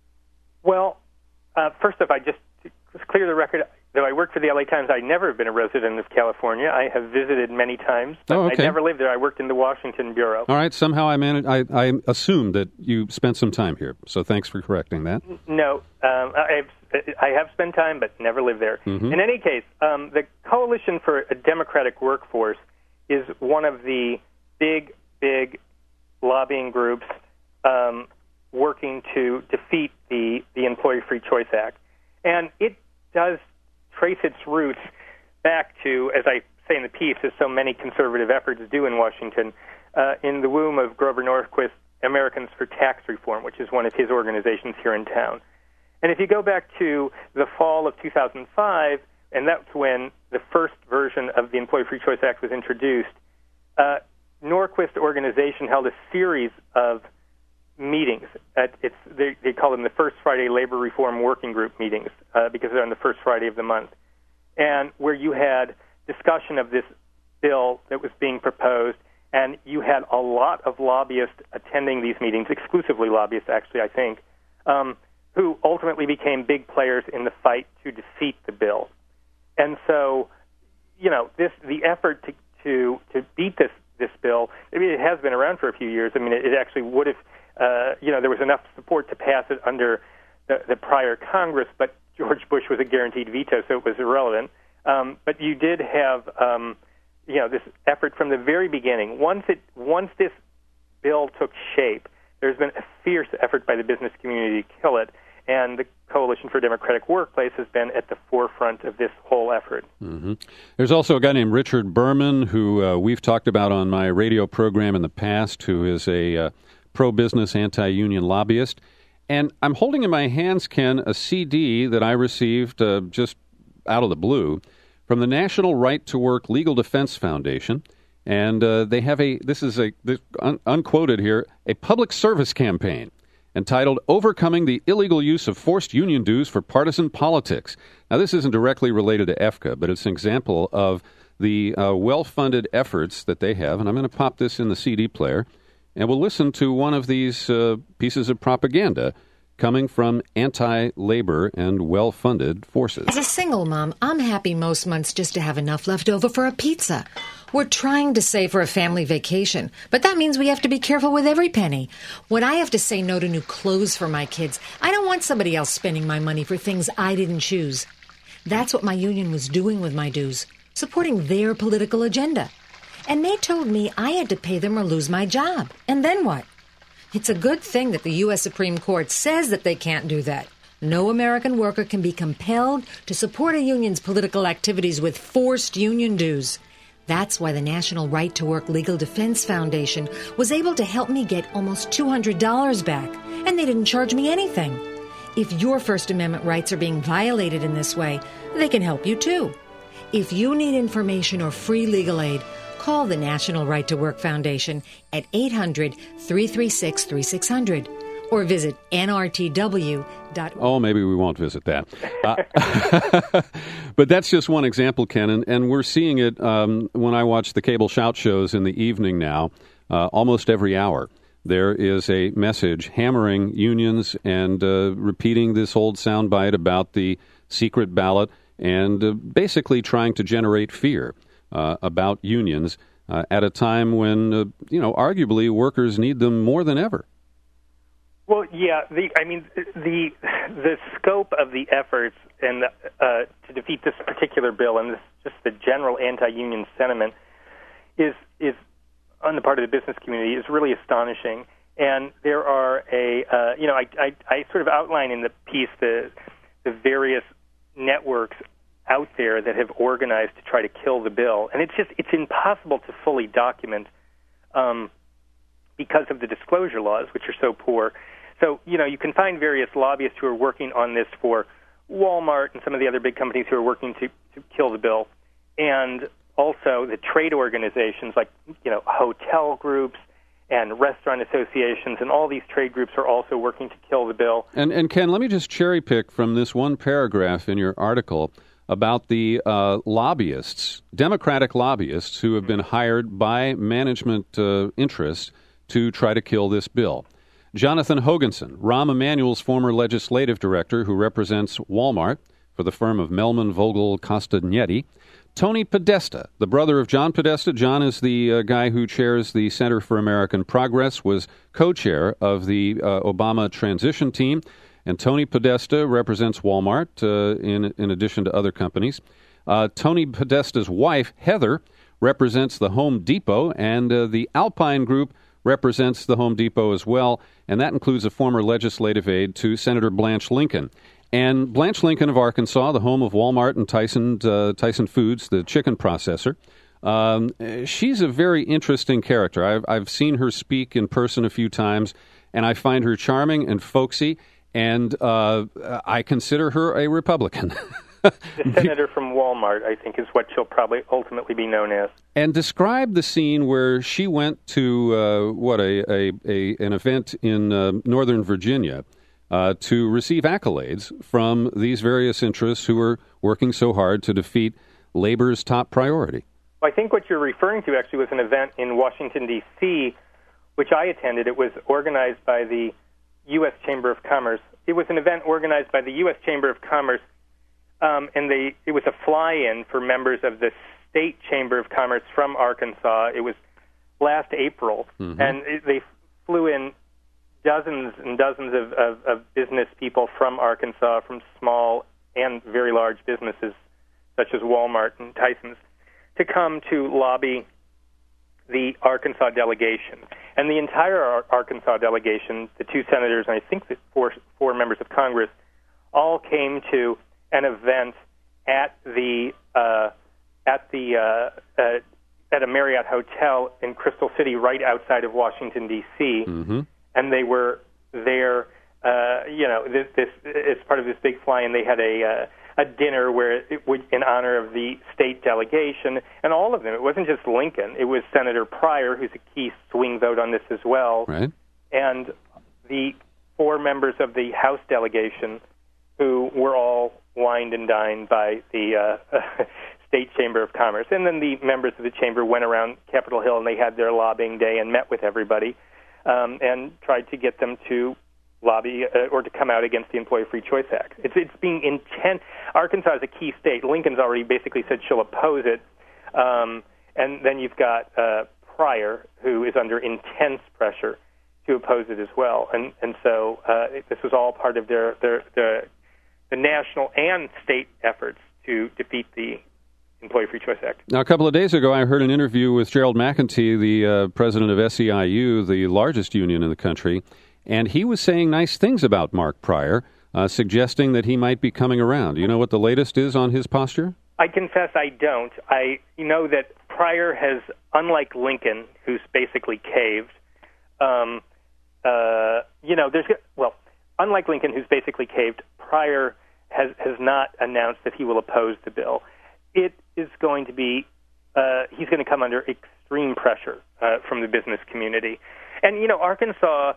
Well, uh, first off, I just to clear the record. Though I worked for the L A Times, I never have been a resident of California. I have visited many times, but oh, okay. I never lived there. I worked in the Washington bureau. All right. Somehow I managed. I, I assumed that you spent some time here, so thanks for correcting that. No, um, I, have, I have spent time, but never lived there. Mm-hmm. In any case, um, the Coalition for a Democratic Workforce is one of the big, big lobbying groups um, working to defeat the, the Employee Free Choice Act. And it does trace its roots back to, as I say in the piece, as so many conservative efforts do in Washington, uh, in the womb of Grover Norquist, Americans for Tax Reform, which is one of his organizations here in town. And if you go back to the fall of two thousand five, and that's when the first version of the Employee Free Choice Act was introduced, uh, Norquist organization held a series of meetings. At it's they, they call them the First Friday Labor Reform Working Group meetings uh, because they're on the first Friday of the month, and where you had discussion of this bill that was being proposed, and you had a lot of lobbyists attending these meetings, exclusively lobbyists, actually, I think, um, who ultimately became big players in the fight to defeat the bill. And so, you know, this the effort to to, to beat this this bill. I mean, it has been around for a few years. I mean, it, it actually would have, uh, you know, there was enough support to pass it under the, the prior Congress, but George Bush was a guaranteed veto, so it was irrelevant. Um, but you did have, um, you know, this effort from the very beginning. Once it, once this bill took shape, there's been a fierce effort by the business community to kill it, and the Coalition for a Democratic Workplace has been at the forefront of this whole effort. Mm-hmm. There's also a guy named Richard Berman, who uh, we've talked about on my radio program in the past, who is a uh, pro-business, anti-union lobbyist. And I'm holding in my hands, Ken, a C D that I received uh, just out of the blue from the National Right to Work Legal Defense Foundation. And uh, they have a, this is a, this, un- unquoted here, a public service campaign entitled Overcoming the Illegal Use of Forced Union Dues for Partisan Politics. Now, this isn't directly related to E F C A, but it's an example of the uh, well-funded efforts that they have. And I'm going to pop this in the C D player, and we'll listen to one of these uh, pieces of propaganda coming from anti-labor and well-funded forces. As a single mom, I'm happy most months just to have enough left over for a pizza. We're trying to save for a family vacation, but that means we have to be careful with every penny. When I have to say no to new clothes for my kids, I don't want somebody else spending my money for things I didn't choose. That's what my union was doing with my dues, supporting their political agenda. And they told me I had to pay them or lose my job. And then what? It's a good thing that the U S Supreme Court says that they can't do that. No American worker can be compelled to support a union's political activities with forced union dues. That's why the National Right to Work Legal Defense Foundation was able to help me get almost two hundred dollars back, and they didn't charge me anything. If your First Amendment rights are being violated in this way, they can help you too. If you need information or free legal aid, call the National Right to Work Foundation at eight hundred, three three six, three six zero zero or visit N R T W dot org. Oh, maybe we won't visit that. Uh, but that's just one example, Ken, and, and we're seeing it um, when I watch the cable shout shows in the evening now, uh, almost every hour. There is a message hammering unions and uh, repeating this old soundbite about the secret ballot and uh, basically trying to generate fear uh, about unions uh, at a time when, uh, you know, arguably workers need them more than ever. Well, yeah, the I mean, the the scope of the efforts and uh, to defeat this particular bill and this, just the general anti-union sentiment is is on the part of the business community is really astonishing. And there are a uh, you know I, I I sort of outline in the piece the the various networks out there that have organized to try to kill the bill, and it's just it's impossible to fully document um, because of the disclosure laws, which are so poor. So, you know, you can find various lobbyists who are working on this for Walmart and some of the other big companies who are working to, to kill the bill. And also the trade organizations like, you know, hotel groups and restaurant associations and all these trade groups are also working to kill the bill. And, and Ken, let me just cherry pick from this one paragraph in your article about the uh, lobbyists, Democratic lobbyists who have been hired by management uh, interests to try to kill this bill. Jonathan Hoganson, Rahm Emanuel's former legislative director who represents Walmart for the firm of Melman Vogel Castagnetti. Tony Podesta, the brother of John Podesta. John is the uh, guy who chairs the Center for American Progress, was co-chair of the uh, Obama transition team. And Tony Podesta represents Walmart uh, in, in addition to other companies. Uh, Tony Podesta's wife, Heather, represents the Home Depot, and uh, the Alpine Group represents the Home Depot as well, and that includes a former legislative aide to Senator Blanche Lincoln. And Blanche Lincoln of Arkansas, the home of Walmart and Tyson uh, Tyson Foods, the chicken processor, um, she's a very interesting character. I've, I've seen her speak in person a few times, and I find her charming and folksy, and uh, I consider her a Republican. The senator from Walmart, I think, is what she'll probably ultimately be known as. And describe the scene where she went to, uh, what, a, a, a an event in uh, Northern Virginia uh, to receive accolades from these various interests who are working so hard to defeat labor's top priority. Well, I think what you're referring to actually was an event in Washington, D C, which I attended. It was organized by the U S Chamber of Commerce. It was an event organized by the U S Chamber of Commerce, Um, and they, it was a fly-in for members of the State Chamber of Commerce from Arkansas. It was last April, Mm-hmm. and it, they flew in dozens and dozens of, of, of business people from Arkansas, from small and very large businesses such as Walmart and Tyson's, to come to lobby the Arkansas delegation. And the entire Ar- Arkansas delegation, the two senators and I think the four, four members of Congress, all came to an event at the uh, at the uh, uh, at a Marriott hotel in Crystal City, right outside of Washington D C Mm-hmm. And they were there, uh, you know, this, this as part of this big fly, and they had a uh, a dinner where it would, in honor of the state delegation, and all of them. It wasn't just Lincoln; it was Senator Pryor, who's a key swing vote on this as well, Right. and the four members of the House delegation, who were all wined and dined by the uh, State Chamber of Commerce. And then the members of the chamber went around Capitol Hill, and they had their lobbying day and met with everybody um, and tried to get them to lobby uh, or to come out against the Employee Free Choice Act. It's, it's being intent. Arkansas is a key state. Lincoln's already basically said she'll oppose it. Um, and then you've got uh, Pryor, who is under intense pressure to oppose it as well. And and so uh, this was all part of their, their, their the national and state efforts to defeat the Employee Free Choice Act. Now, a couple of days ago, I heard an interview with Gerald McEntee, the uh, president of S E I U, the largest union in the country, and he was saying nice things about Mark Pryor, uh, suggesting that he might be coming around. Do you know what the latest is on his posture? I confess I don't. I know that Pryor has, unlike Lincoln, who's basically caved, um, uh, you know, there's, well, unlike Lincoln, who's basically caved, Pryor has, has not announced that he will oppose the bill. It is going to be, uh, he's going to come under extreme pressure uh, from the business community. And, you know, Arkansas,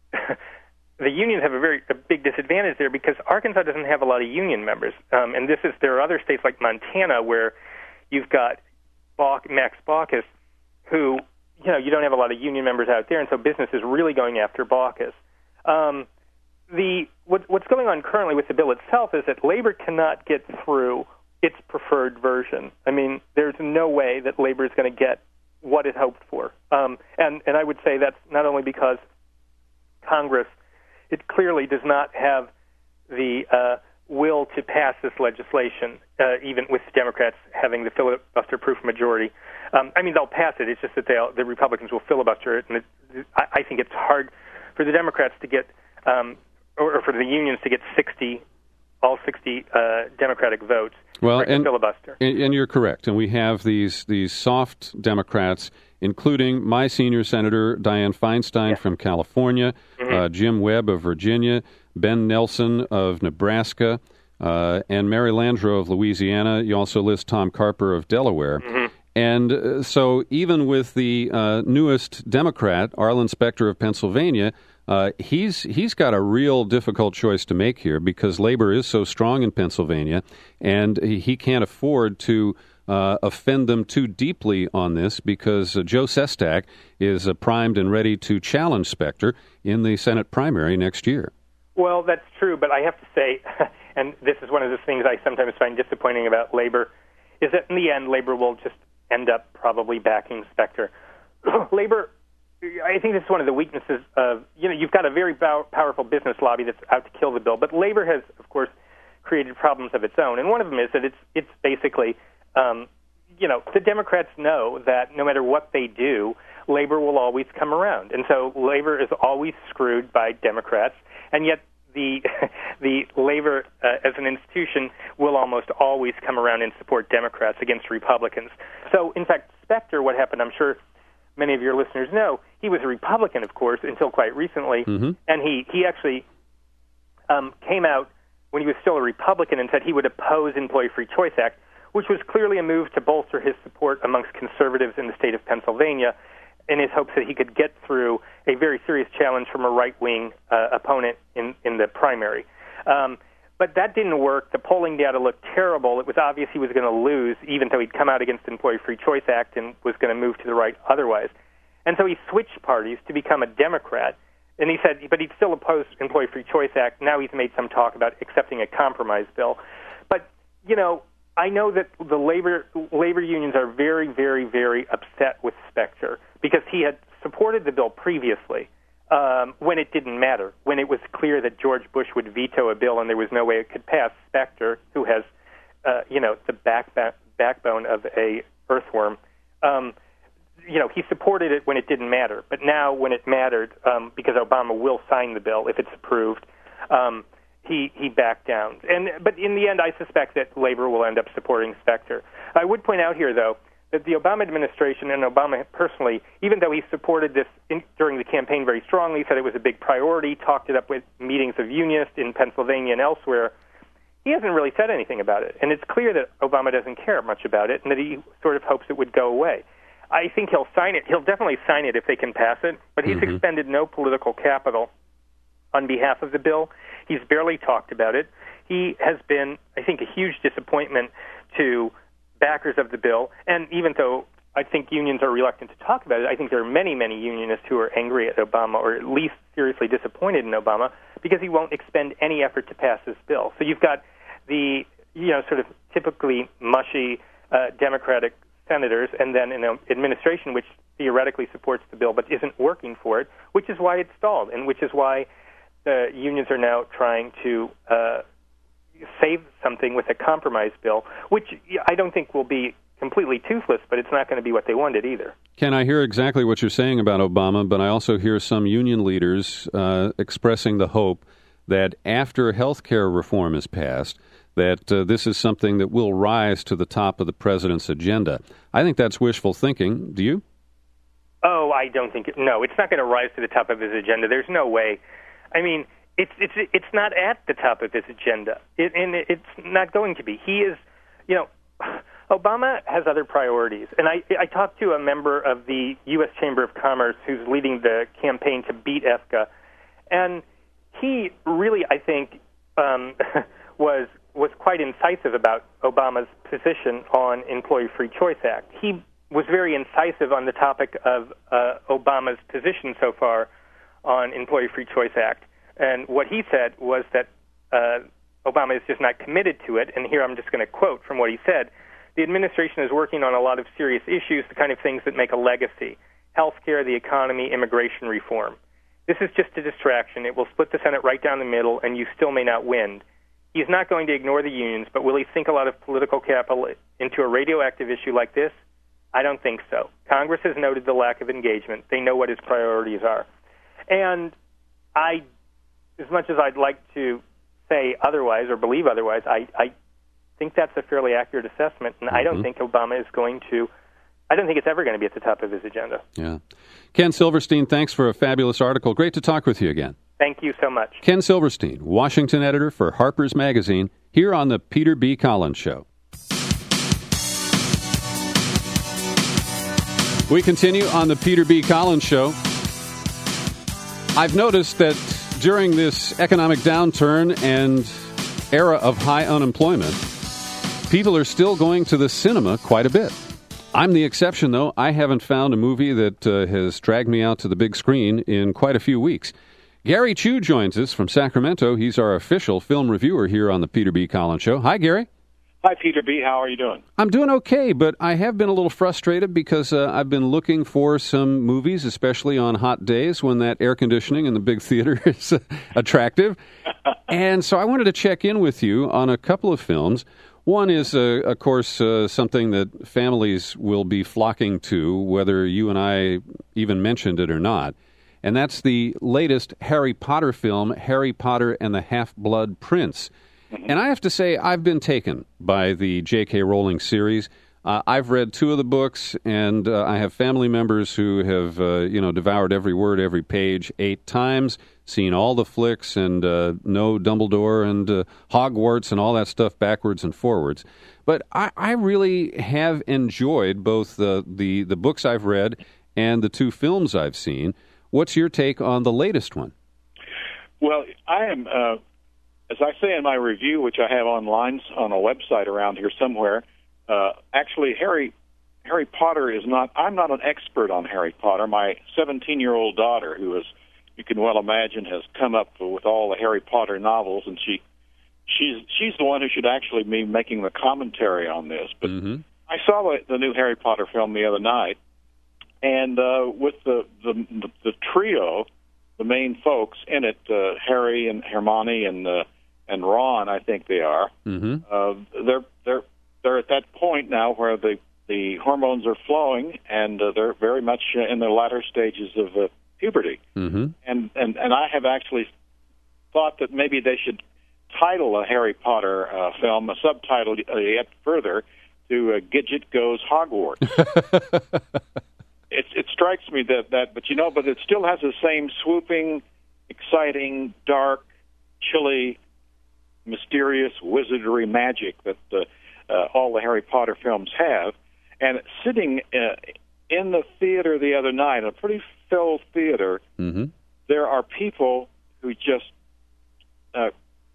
the unions have a very a big disadvantage there because Arkansas doesn't have a lot of union members. Um, and this is, there are other states like Montana where you've got Bauc, Max Baucus, who, you know, you don't have a lot of union members out there, and so business is really going after Baucus. Um, the what, what's going on currently with the bill itself is that labor cannot get through its preferred version. I mean, there's no way that labor is going to get what it hoped for. Um, and, and I would say that's not only because Congress, it clearly does not have the uh, will to pass this legislation, uh, even with Democrats having the filibuster-proof majority. Um, I mean, they'll pass it. It's just that they'll, the Republicans will filibuster it. And it, I, I think it's hard for the Democrats to get, um, or, or for the unions to get sixty, all sixty uh, Democratic votes. Well, for and, filibuster. And, and you're correct. And we have these these soft Democrats, including my senior senator, Dianne Feinstein yes. from California, mm-hmm. uh, Jim Webb of Virginia, Ben Nelson of Nebraska, uh, and Mary Landrieu of Louisiana. You also list Tom Carper of Delaware. Mm-hmm. And uh, so even with the uh, newest Democrat, Arlen Specter of Pennsylvania, uh, he's he's got a real difficult choice to make here because labor is so strong in Pennsylvania, and he, he can't afford to uh, offend them too deeply on this because uh, Joe Sestak is uh, primed and ready to challenge Specter in the Senate primary next year. Well, that's true, but I have to say, and this is one of the things I sometimes find disappointing about labor, is that in the end, labor will just end up probably backing Specter. Labor, I think this is one of the weaknesses of, you know, you've got a very pow- powerful business lobby that's out to kill the bill, but labor has, of course, created problems of its own. And one of them is that it's it's basically, um, you know, the Democrats know that no matter what they do, labor will always come around. And so labor is always screwed by Democrats, and yet the the labor uh, as an institution will almost always come around and support Democrats against Republicans. So, in fact, Specter, what happened, I'm sure many of your listeners know, he was a Republican, of course, until quite recently, mm-hmm. and he, he actually um, came out when he was still a Republican and said he would oppose Employee Free Choice Act, which was clearly a move to bolster his support amongst conservatives in the state of Pennsylvania in his hopes that he could get through a very serious challenge from a right-wing uh, opponent in, in the primary. Um, but that didn't work. The polling data looked terrible. It was obvious he was going to lose, even though he'd come out against the Employee Free Choice Act and was going to move to the right otherwise. And so he switched parties to become a Democrat, and he said, but he'd still oppose Employee Free Choice Act. Now he's made some talk about accepting a compromise bill. But, you know, I know that the labor labor unions are very, very, very upset with Specter because he had supported the bill previously um, when it didn't matter, when it was clear that George Bush would veto a bill and there was no way it could pass. Specter, who has, uh, you know, the back, back, backbone of a earthworm, um, you know, he supported it when it didn't matter. But now when it mattered, um, because Obama will sign the bill if it's approved, um, he, he backed down. And But in the end, I suspect that labor will end up supporting Specter. I would point out here, though, that the Obama administration and Obama personally, even though he supported this in, during the campaign very strongly, said it was a big priority, talked it up with meetings of unionists in Pennsylvania and elsewhere, he hasn't really said anything about it. And it's clear that Obama doesn't care much about it and that he sort of hopes it would go away. I think he'll sign it. He'll definitely sign it if they can pass it, but he's mm-hmm. expended no political capital on behalf of the bill. He's barely talked about it. He has been, I think, a huge disappointment to backers of the bill, and even though I think unions are reluctant to talk about it, I think there are many, many unionists who are angry at Obama or at least seriously disappointed in Obama because he won't expend any effort to pass this bill. So you've got the, you know, sort of typically mushy uh, Democratic senators and then an administration which theoretically supports the bill but isn't working for it, which is why it's stalled and which is why the unions are now trying to uh, save something with a compromise bill, which I don't think will be completely toothless, but it's not going to be what they wanted either. Ken, I hear exactly what you're saying about Obama, but I also hear some union leaders uh, expressing the hope that after health care reform is passed, that uh, this is something that will rise to the top of the president's agenda. I think that's wishful thinking. Do you? Oh, I don't think it, no, it's not going to rise to the top of his agenda. There's no way. I mean, it's it's it's not at the top of his agenda, it, and it's not going to be. He is, you know, Obama has other priorities. And I, I talked to a member of the U S Chamber of Commerce who's leading the campaign to beat E F C A, and he really, I think, um, was was quite incisive about Obama's position on Employee Free Choice Act. He was very incisive on the topic of uh, Obama's position so far on Employee Free Choice Act. And what he said was that uh, Obama is just not committed to it. And here I'm just going to quote from what he said. The administration is working on a lot of serious issues, the kind of things that make a legacy: health care, the economy, immigration reform. This is just a distraction. It will split the Senate right down the middle, and you still may not win. He's not going to ignore the unions, but will he sink a lot of political capital into a radioactive issue like this? I don't think so. Congress has noted the lack of engagement. They know what his priorities are. And I, as much as I'd like to say otherwise or believe otherwise, I, I think that's a fairly accurate assessment, and mm-hmm. I don't think Obama is going to, I don't think it's ever going to be at the top of his agenda. Yeah. Ken Silverstein, thanks for a fabulous article. Great to talk with you again. Thank you so much. Ken Silverstein, Washington editor for Harper's Magazine, here on the Peter B. Collins Show. We continue on the Peter B. Collins Show. I've noticed that during this economic downturn and era of high unemployment, people are still going to the cinema quite a bit. I'm the exception, though. I haven't found a movie that uh, has dragged me out to the big screen in quite a few weeks. Gary Chu joins us from Sacramento. He's our official film reviewer here on the Peter B. Collins Show. Hi, Gary. Hi, Peter B. How are you doing? I'm doing okay, but I have been a little frustrated because uh, I've been looking for some movies, especially on hot days when that air conditioning in the big theater is uh, attractive. And so I wanted to check in with you on a couple of films. One is, uh, of course, uh, something that families will be flocking to, whether you and I even mentioned it or not. And that's the latest Harry Potter film, Harry Potter and the Half-Blood Prince. And I have to say, I've been taken by the J K. Rowling series. Uh, I've read two of the books, and uh, I have family members who have, uh, you know, devoured every word, every page eight times, seen all the flicks, and uh, know Dumbledore and uh, Hogwarts and all that stuff backwards and forwards. But I, I really have enjoyed both the, the, the books I've read and the two films I've seen. What's your take on the latest one? Well, I am, uh, as I say in my review, which I have online on a website around here somewhere, uh, actually Harry Harry Potter is not, I'm not an expert on Harry Potter. My seventeen-year-old daughter, who is, you can well imagine, has come up with all the Harry Potter novels, and she she's she's the one who should actually be making the commentary on this. But mm-hmm. I saw the, the new Harry Potter film the other night, and uh, with the, the the the trio, the main folks in it, uh, Harry and Hermione and uh, and Ron, I think they are. Mm-hmm. Uh, they're they're they're at that point now where the the hormones are flowing, and uh, they're very much in the latter stages of uh, puberty. Mm-hmm. And, and and I have actually thought that maybe they should title a Harry Potter uh, film, a subtitle uh, yet further, to uh, Gidget Goes Hogwarts. it, it strikes me that, that, but you know, but it still has the same swooping, exciting, dark, chilly, mysterious wizardry magic that uh, uh, all the Harry Potter films have. And sitting uh, in the theater the other night, a pretty filled theater, mm-hmm. there are people who just uh,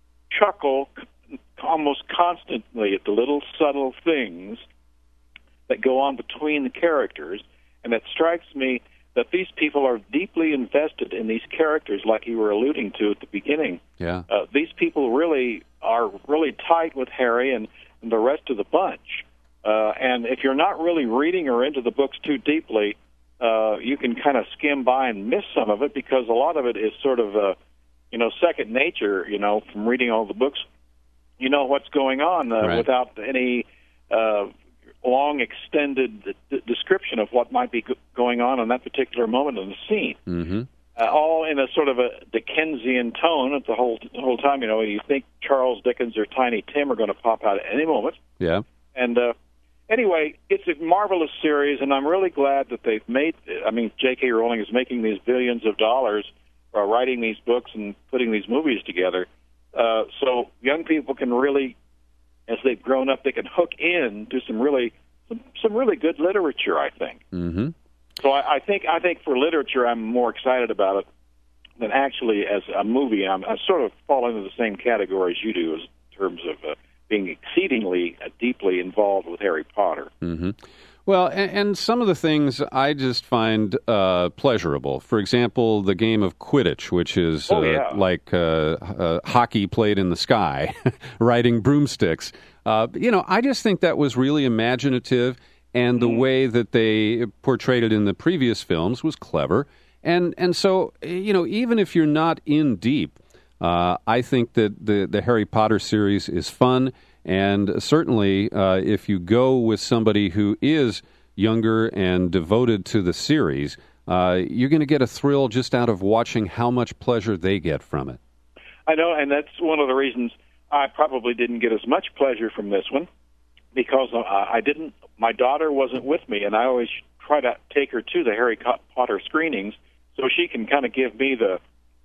chuckle almost constantly at the little subtle things that go on between the characters. And it strikes me that these people are deeply invested in these characters, like you were alluding to at the beginning. Yeah. Uh, these people really are really tight with Harry and, and the rest of the bunch. Uh, and if you're not really reading or into the books too deeply, uh, you can kind of skim by and miss some of it, because a lot of it is sort of, uh, you know, second nature, you know, from reading all the books. You know what's going on uh, right. without any uh, long, extended d- description of what might be go- going on in that particular moment in the scene. Mm-hmm. Uh, all in a sort of a Dickensian tone at the whole the whole time. You know, you think Charles Dickens or Tiny Tim are going to pop out at any moment. Yeah. And uh, anyway, it's a marvelous series, and I'm really glad that they've made. I mean, J K. Rowling is making these billions of dollars uh, writing these books and putting these movies together. Uh, so young people can really, as they've grown up, they can hook in to some really some, some really good literature, I think. Mm-hmm. So I, I think I think for literature, I'm more excited about it than actually as a movie. I'm, I sort of fall into the same category as you do as in terms of uh, being exceedingly uh, deeply involved with Harry Potter. Mm-hmm. Well, and, and some of the things I just find uh, pleasurable. For example, the game of Quidditch, which is oh, uh, yeah. like uh, uh, hockey played in the sky, riding broomsticks. Uh, you know, I just think that was really imaginative, and the mm-hmm. way that they portrayed it in the previous films was clever. And and so, you know, even if you're not in deep, uh, I think that the, the Harry Potter series is fun. And certainly, uh, if you go with somebody who is younger and devoted to the series, uh, you're going to get a thrill just out of watching how much pleasure they get from it. I know, and that's one of the reasons I probably didn't get as much pleasure from this one, because uh, I didn't. My daughter wasn't with me, and I always try to take her to the Harry Potter screenings so she can kind of give me the,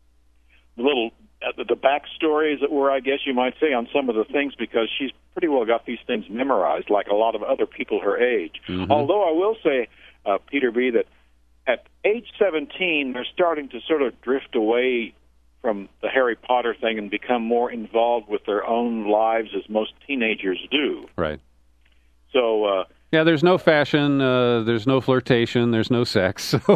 the little. Uh, the, the backstory, as it were, I guess you might say, on some of the things, because she's pretty well got these things memorized, like a lot of other people her age. Mm-hmm. Although I will say, uh, Peter B., that at age seventeen, they're starting to sort of drift away from the Harry Potter thing and become more involved with their own lives, as most teenagers do. Right. So, uh, yeah, there's no fashion, uh, there's no flirtation, there's no sex. So.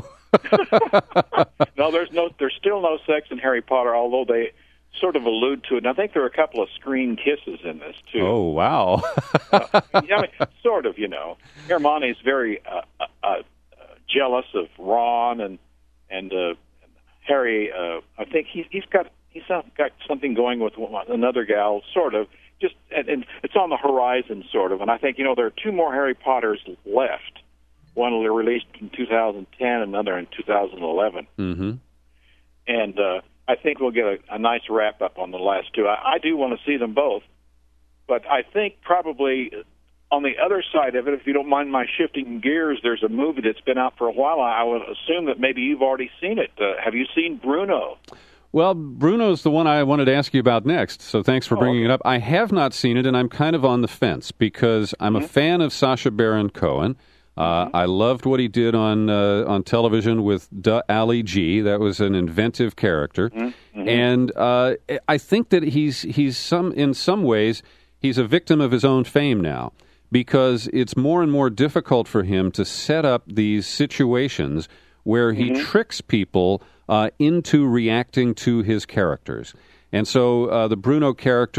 no, there's no, there's still no sex in Harry Potter, although they sort of allude to it. And I think there are a couple of screen kisses in this too. Oh, wow! uh, I mean, sort of, you know. Hermione's very uh, uh, uh, jealous of Ron, and and uh, Harry. Uh, I think he's he's got he's got something going with another gal, sort of. Just and, and it's on the horizon, sort of. And I think, you know, there are two more Harry Potters left. One will be released in two thousand ten, another in two thousand eleven. Mm-hmm. And uh, I think we'll get a, a nice wrap-up on the last two. I, I do want to see them both. But I think probably on the other side of it, if you don't mind my shifting gears, there's a movie that's been out for a while. I would assume that maybe you've already seen it. Uh, have you seen Bruno? Well, Bruno's the one I wanted to ask you about next, so thanks for bringing oh, okay. it up. I have not seen it, and I'm kind of on the fence, because I'm mm-hmm. a fan of Sacha Baron Cohen. Uh, mm-hmm. I loved what he did on uh, on television with Duh Ali G. That was an inventive character, mm-hmm. and uh, I think that he's he's some in some ways he's a victim of his own fame now, because it's more and more difficult for him to set up these situations where he mm-hmm. tricks people uh, into reacting to his characters. And so uh, the Bruno character,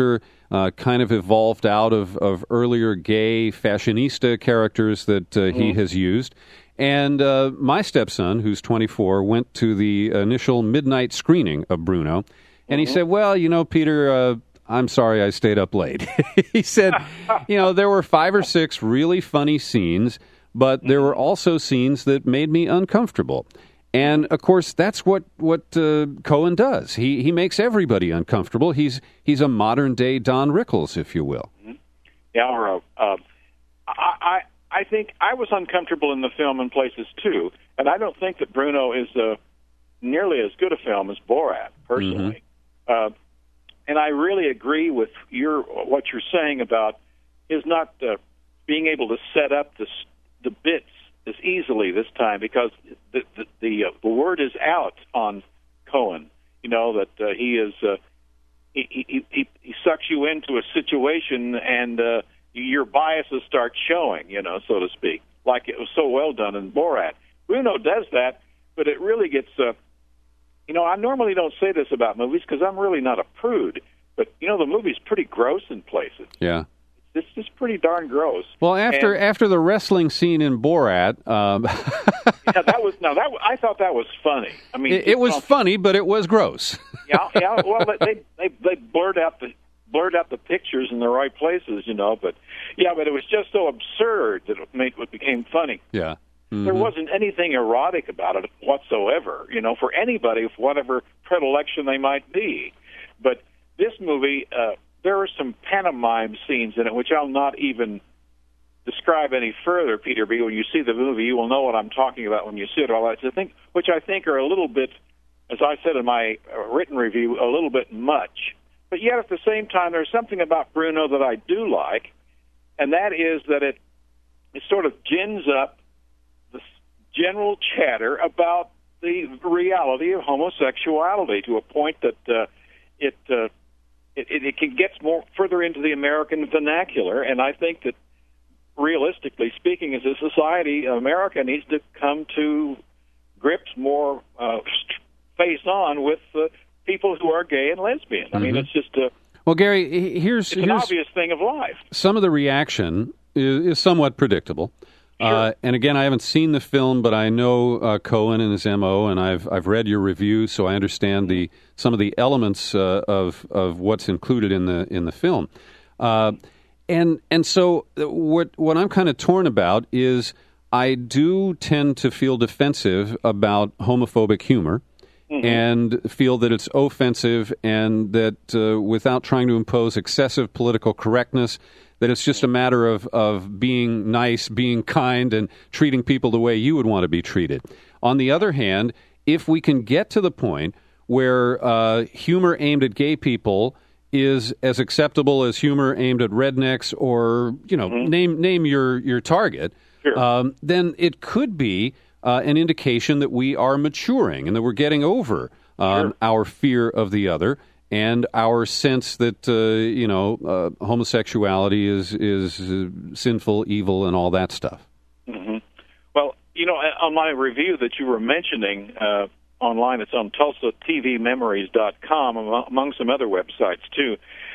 uh, kind of evolved out of, of earlier gay fashionista characters that uh, he mm-hmm. has used. And uh, my stepson, who's twenty-four, went to the initial midnight screening of Bruno, and mm-hmm. he said, well, you know, Peter, uh, I'm sorry I stayed up late. He said, you know, there were five or six really funny scenes, but there were also scenes that made me uncomfortable. And, of course, that's what, what uh, Coen does. He he makes everybody uncomfortable. He's he's a modern-day Don Rickles, if you will. Yeah, or, uh, uh, I... I I think I was uncomfortable in the film in places, too, and I don't think that Bruno is uh, nearly as good a film as Borat, personally. Mm-hmm. Uh, and I really agree with your what you're saying about his not uh, being able to set up the, the bits as easily this time, because the the, the, uh, the word is out on Coen, you know, that uh, he is uh, he, he, he, he sucks you into a situation and uh, your biases start showing, you know, so to speak, like it was so well done in Borat. Bruno does that, but it really gets, uh, you know, I normally don't say this about movies because I'm really not a prude, but, you know, the movie's pretty gross in places. Yeah. It's just pretty darn gross. Well, after and, after the wrestling scene in Borat, um... yeah, that was no, that I thought that was funny. I mean, it, it was funny, but it was gross. yeah, yeah. Well, they they they blurred out the. blurred out the pictures in the right places, you know, but yeah, but it was just so absurd that it made it became funny. Yeah. Mm-hmm. There wasn't anything erotic about it whatsoever, you know, for anybody of whatever predilection they might be. But this movie, uh, there are some pantomime scenes in it, which I'll not even describe any further, Peter B. When you see the movie, you will know what I'm talking about when you see it. All that, I think, which I think are a little bit, as I said in my written review, a little bit much. But yet, at the same time, there's something about Bruno that I do like, and that is that it, it sort of gins up the general chatter about the reality of homosexuality to a point that uh, it, uh, it it it gets more further into the American vernacular. And I think that, realistically speaking, as a society, America needs to come to grips more uh, face on with Uh, people who are gay and lesbian. I mm-hmm. mean, it's just a... Well, Gary, here's... It's an here's, obvious thing of life. Some of the reaction is, is somewhat predictable. Sure. Uh, and again, I haven't seen the film, but I know uh, Coen and his M O, and I've I've read your review, so I understand the some of the elements uh, of of what's included in the in the film. Uh, and and so what what I'm kind of torn about is I do tend to feel defensive about homophobic humor. Mm-hmm. And feel that it's offensive and that uh, without trying to impose excessive political correctness, that it's just a matter of, of being nice, being kind, and treating people the way you would want to be treated. On the other hand, if we can get to the point where uh, humor aimed at gay people is as acceptable as humor aimed at rednecks or, you know, mm-hmm. name name your, your target, sure. um, then it could be Uh, an indication that we are maturing and that we're getting over um, sure. our fear of the other and our sense that uh, you know uh, homosexuality is is uh, sinful, evil, and all that stuff. Mm-hmm. Well, you know, on my review that you were mentioning uh, online, it's on Tulsa T V Memories dot com, among some other websites too.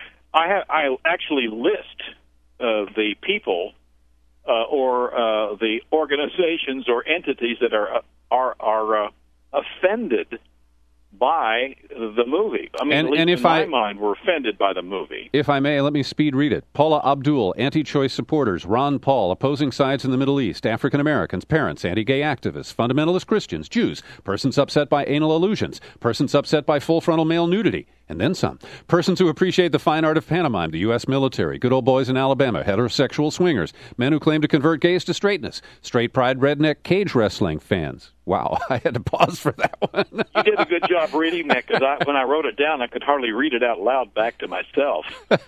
I have I actually list uh, the people. Uh, or uh, the organizations or entities that are are are uh, offended by the movie. I mean, and, at least and if in my I, mind, were offended by the movie. If I may, let me speed read it. Paula Abdul, anti-choice supporters. Ron Paul, opposing sides in the Middle East. African Americans, parents, anti-gay activists, fundamentalist Christians, Jews, persons upset by anal illusions, persons upset by full frontal male nudity, and then some. Persons who appreciate the fine art of pantomime, the U S military, good old boys in Alabama, heterosexual swingers, men who claim to convert gays to straightness, straight pride redneck cage wrestling fans. Wow, I had to pause for that one. You did a good job reading that, because I, when I wrote it down, I could hardly read it out loud back to myself.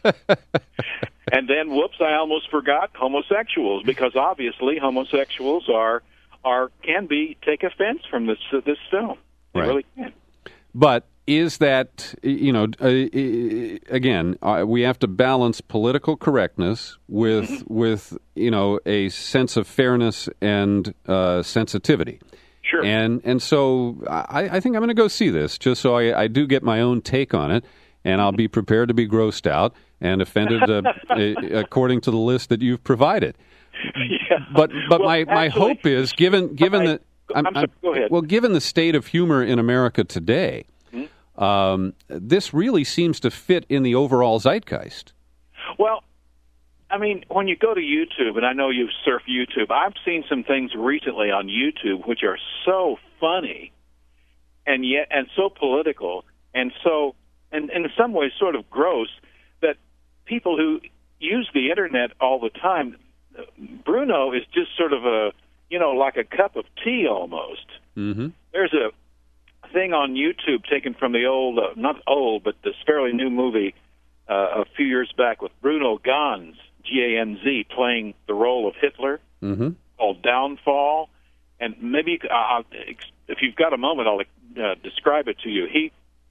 And then, whoops, I almost forgot homosexuals, because obviously homosexuals are are can be take offense from this uh, this film. They right. really can. But is that, you know, uh, again, uh, we have to balance political correctness with, mm-hmm. with you know, a sense of fairness and uh, sensitivity. Sure. And and so I, I think I'm going to go see this, just so I, I do get my own take on it. and I'll be prepared to be grossed out and offended uh, according to the list that you've provided. Yeah. But but Well, my, my actually, hope is, given given I, the I'm, I'm sorry, go ahead. well, given the state of humor in America today, Hmm? um, this really seems to fit in the overall zeitgeist. Well, I mean, when you go to YouTube, and I know you surf YouTube, I've seen some things recently on YouTube which are so funny, and yet and so political, and so and, and in some ways sort of gross, that people who use the internet all the time, Bruno is just sort of a, you know, like a cup of tea almost. Mm-hmm. There's a thing on YouTube taken from the old, uh, not old, but this fairly new movie uh, a few years back with Bruno Ganz, G A N Z, playing the role of Hitler, Mm-hmm. called Downfall. And maybe uh, if you've got a moment, I'll uh, describe it to you. He,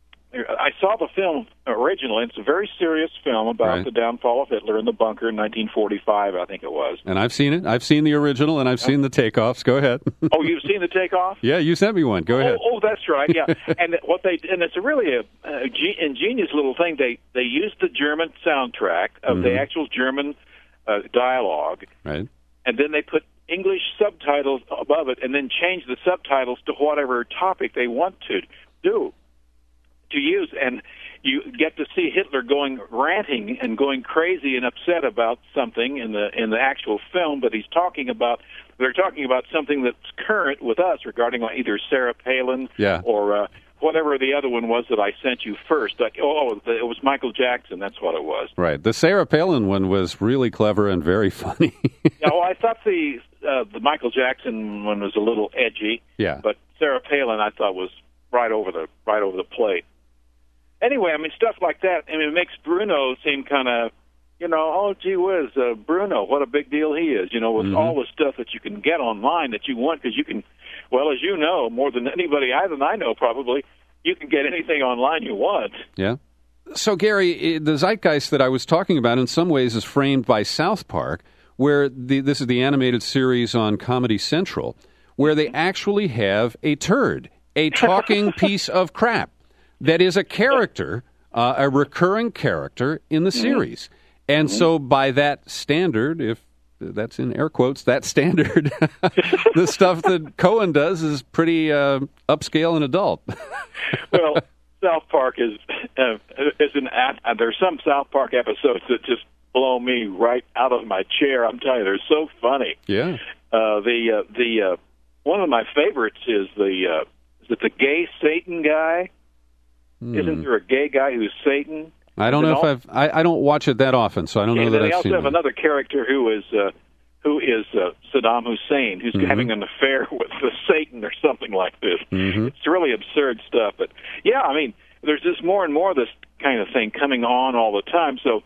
I saw the film originally. It's a very serious film about Right. the downfall of Hitler in the bunker in nineteen forty-five, I think it was. And I've seen it. I've seen the original, and I've seen the takeoffs. Go ahead. Oh, you've seen the takeoff? Yeah, you sent me one. Go ahead. Oh, oh, that's right. Yeah, and what they and it's a really a, a ge- ingenious little thing. They they used the German soundtrack of the Mhm. actual German uh, dialogue, Right. and then they put English subtitles above it, and then change the subtitles to whatever topic they want to do to use, and you get to see Hitler going ranting and going crazy and upset about something in the in the actual film, but he's talking about they're talking about something that's current with us regarding either Sarah Palin Yeah. or uh, whatever the other one was that I sent you first. Like, oh, it was Michael Jackson. That's what it was. Right. The Sarah Palin one was really clever and very funny. Yeah, well, I thought the uh, the Michael Jackson one was a little edgy. Yeah. But Sarah Palin, I thought, was right over the right over the plate. Anyway, I mean, stuff like that. I mean, it makes Bruno seem kind of, you know, oh, gee whiz, uh, Bruno, what a big deal he is, you know, with Mhm. all the stuff that you can get online that you want, because you can, well, as you know, more than anybody I than I know probably, you can get anything online you want. Yeah. So, Gary, the zeitgeist that I was talking about in some ways is framed by South Park, where the, this is the animated series on Comedy Central, where they actually have a turd, a talking piece of crap that is a character, uh, a recurring character in the series. And so by that standard, if that's in air quotes, that standard, the stuff that Cohen does is pretty uh, upscale and adult. Well, South Park is uh, is an uh, there's some South Park episodes that just blow me right out of my chair. I'm telling you, they're so funny. Yeah. Uh, the uh, the uh, one of my favorites is the uh, is it the gay Satan guy? Hmm. Isn't there a gay guy who's Satan? I don't And know if all- I've I, I don't watch it that often, so I don't know And that then they I've also seen have it. another character who is uh, who is uh, Saddam Hussein, who's Mhm. having an affair with uh, Satan or something like this. Mhm. It's really absurd stuff. But yeah, I mean, there's just more and more of this kind of thing coming on all the time. So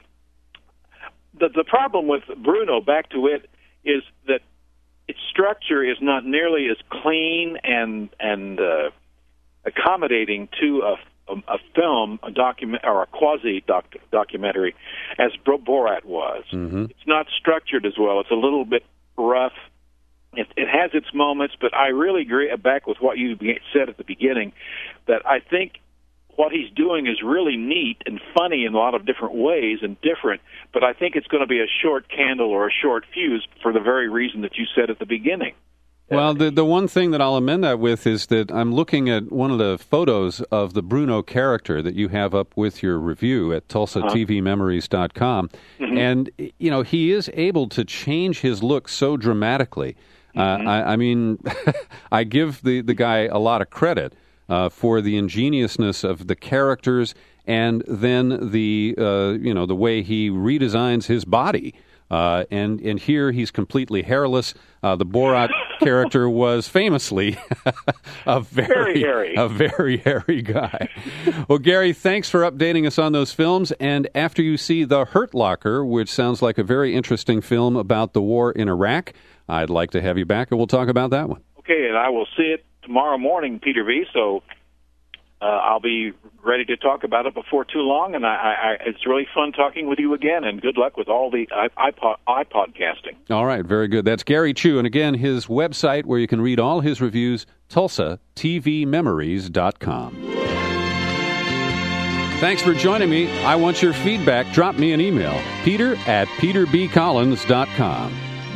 the the problem with Bruno, back to it, is that its structure is not nearly as clean and and uh, accommodating to a a, a film, a document, or a quasi doc, documentary, as Bro- Borat was. Mm-hmm. It's not structured as well. It's a little bit rough. It, it has its moments, but I really agree. Back with what you be- said at the beginning, that I think what he's doing is really neat and funny in a lot of different ways and different. But I think it's going to be a short candle or a short fuse for the very reason that you said at the beginning. Well, the the one thing that I'll amend that with is that I'm looking at one of the photos of the Bruno character that you have up with your review at Tulsa T V Memories dot com, Mhm. and you know he is able to change his look so dramatically. Mhm. Uh, I, I mean, I give the the guy a lot of credit uh, for the ingeniousness of the characters, and then the uh, you know the way he redesigns his body. Uh, and and here he's completely hairless. Uh, the Borat character was famously a very, Very hairy. a very hairy guy. Well, Gary, thanks for updating us on those films. And after you see The Hurt Locker, which sounds like a very interesting film about the war in Iraq, I'd like to have you back, and we'll talk about that one. Okay, and I will see it tomorrow morning, Peter V. So uh, I'll be ready to talk about it before too long. And I, I, I, it's really fun talking with you again. And good luck with all the iPod, iPodcasting. All right, very good. That's Gary Chu. And again, his website where you can read all his reviews, Tulsa T V Memories dot com. Thanks for joining me. I want your feedback. Drop me an email, peter at peter b collins dot com.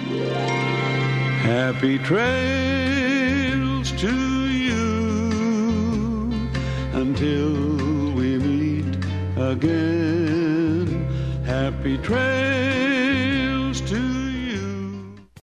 Happy trails to you until we meet again. Happy trails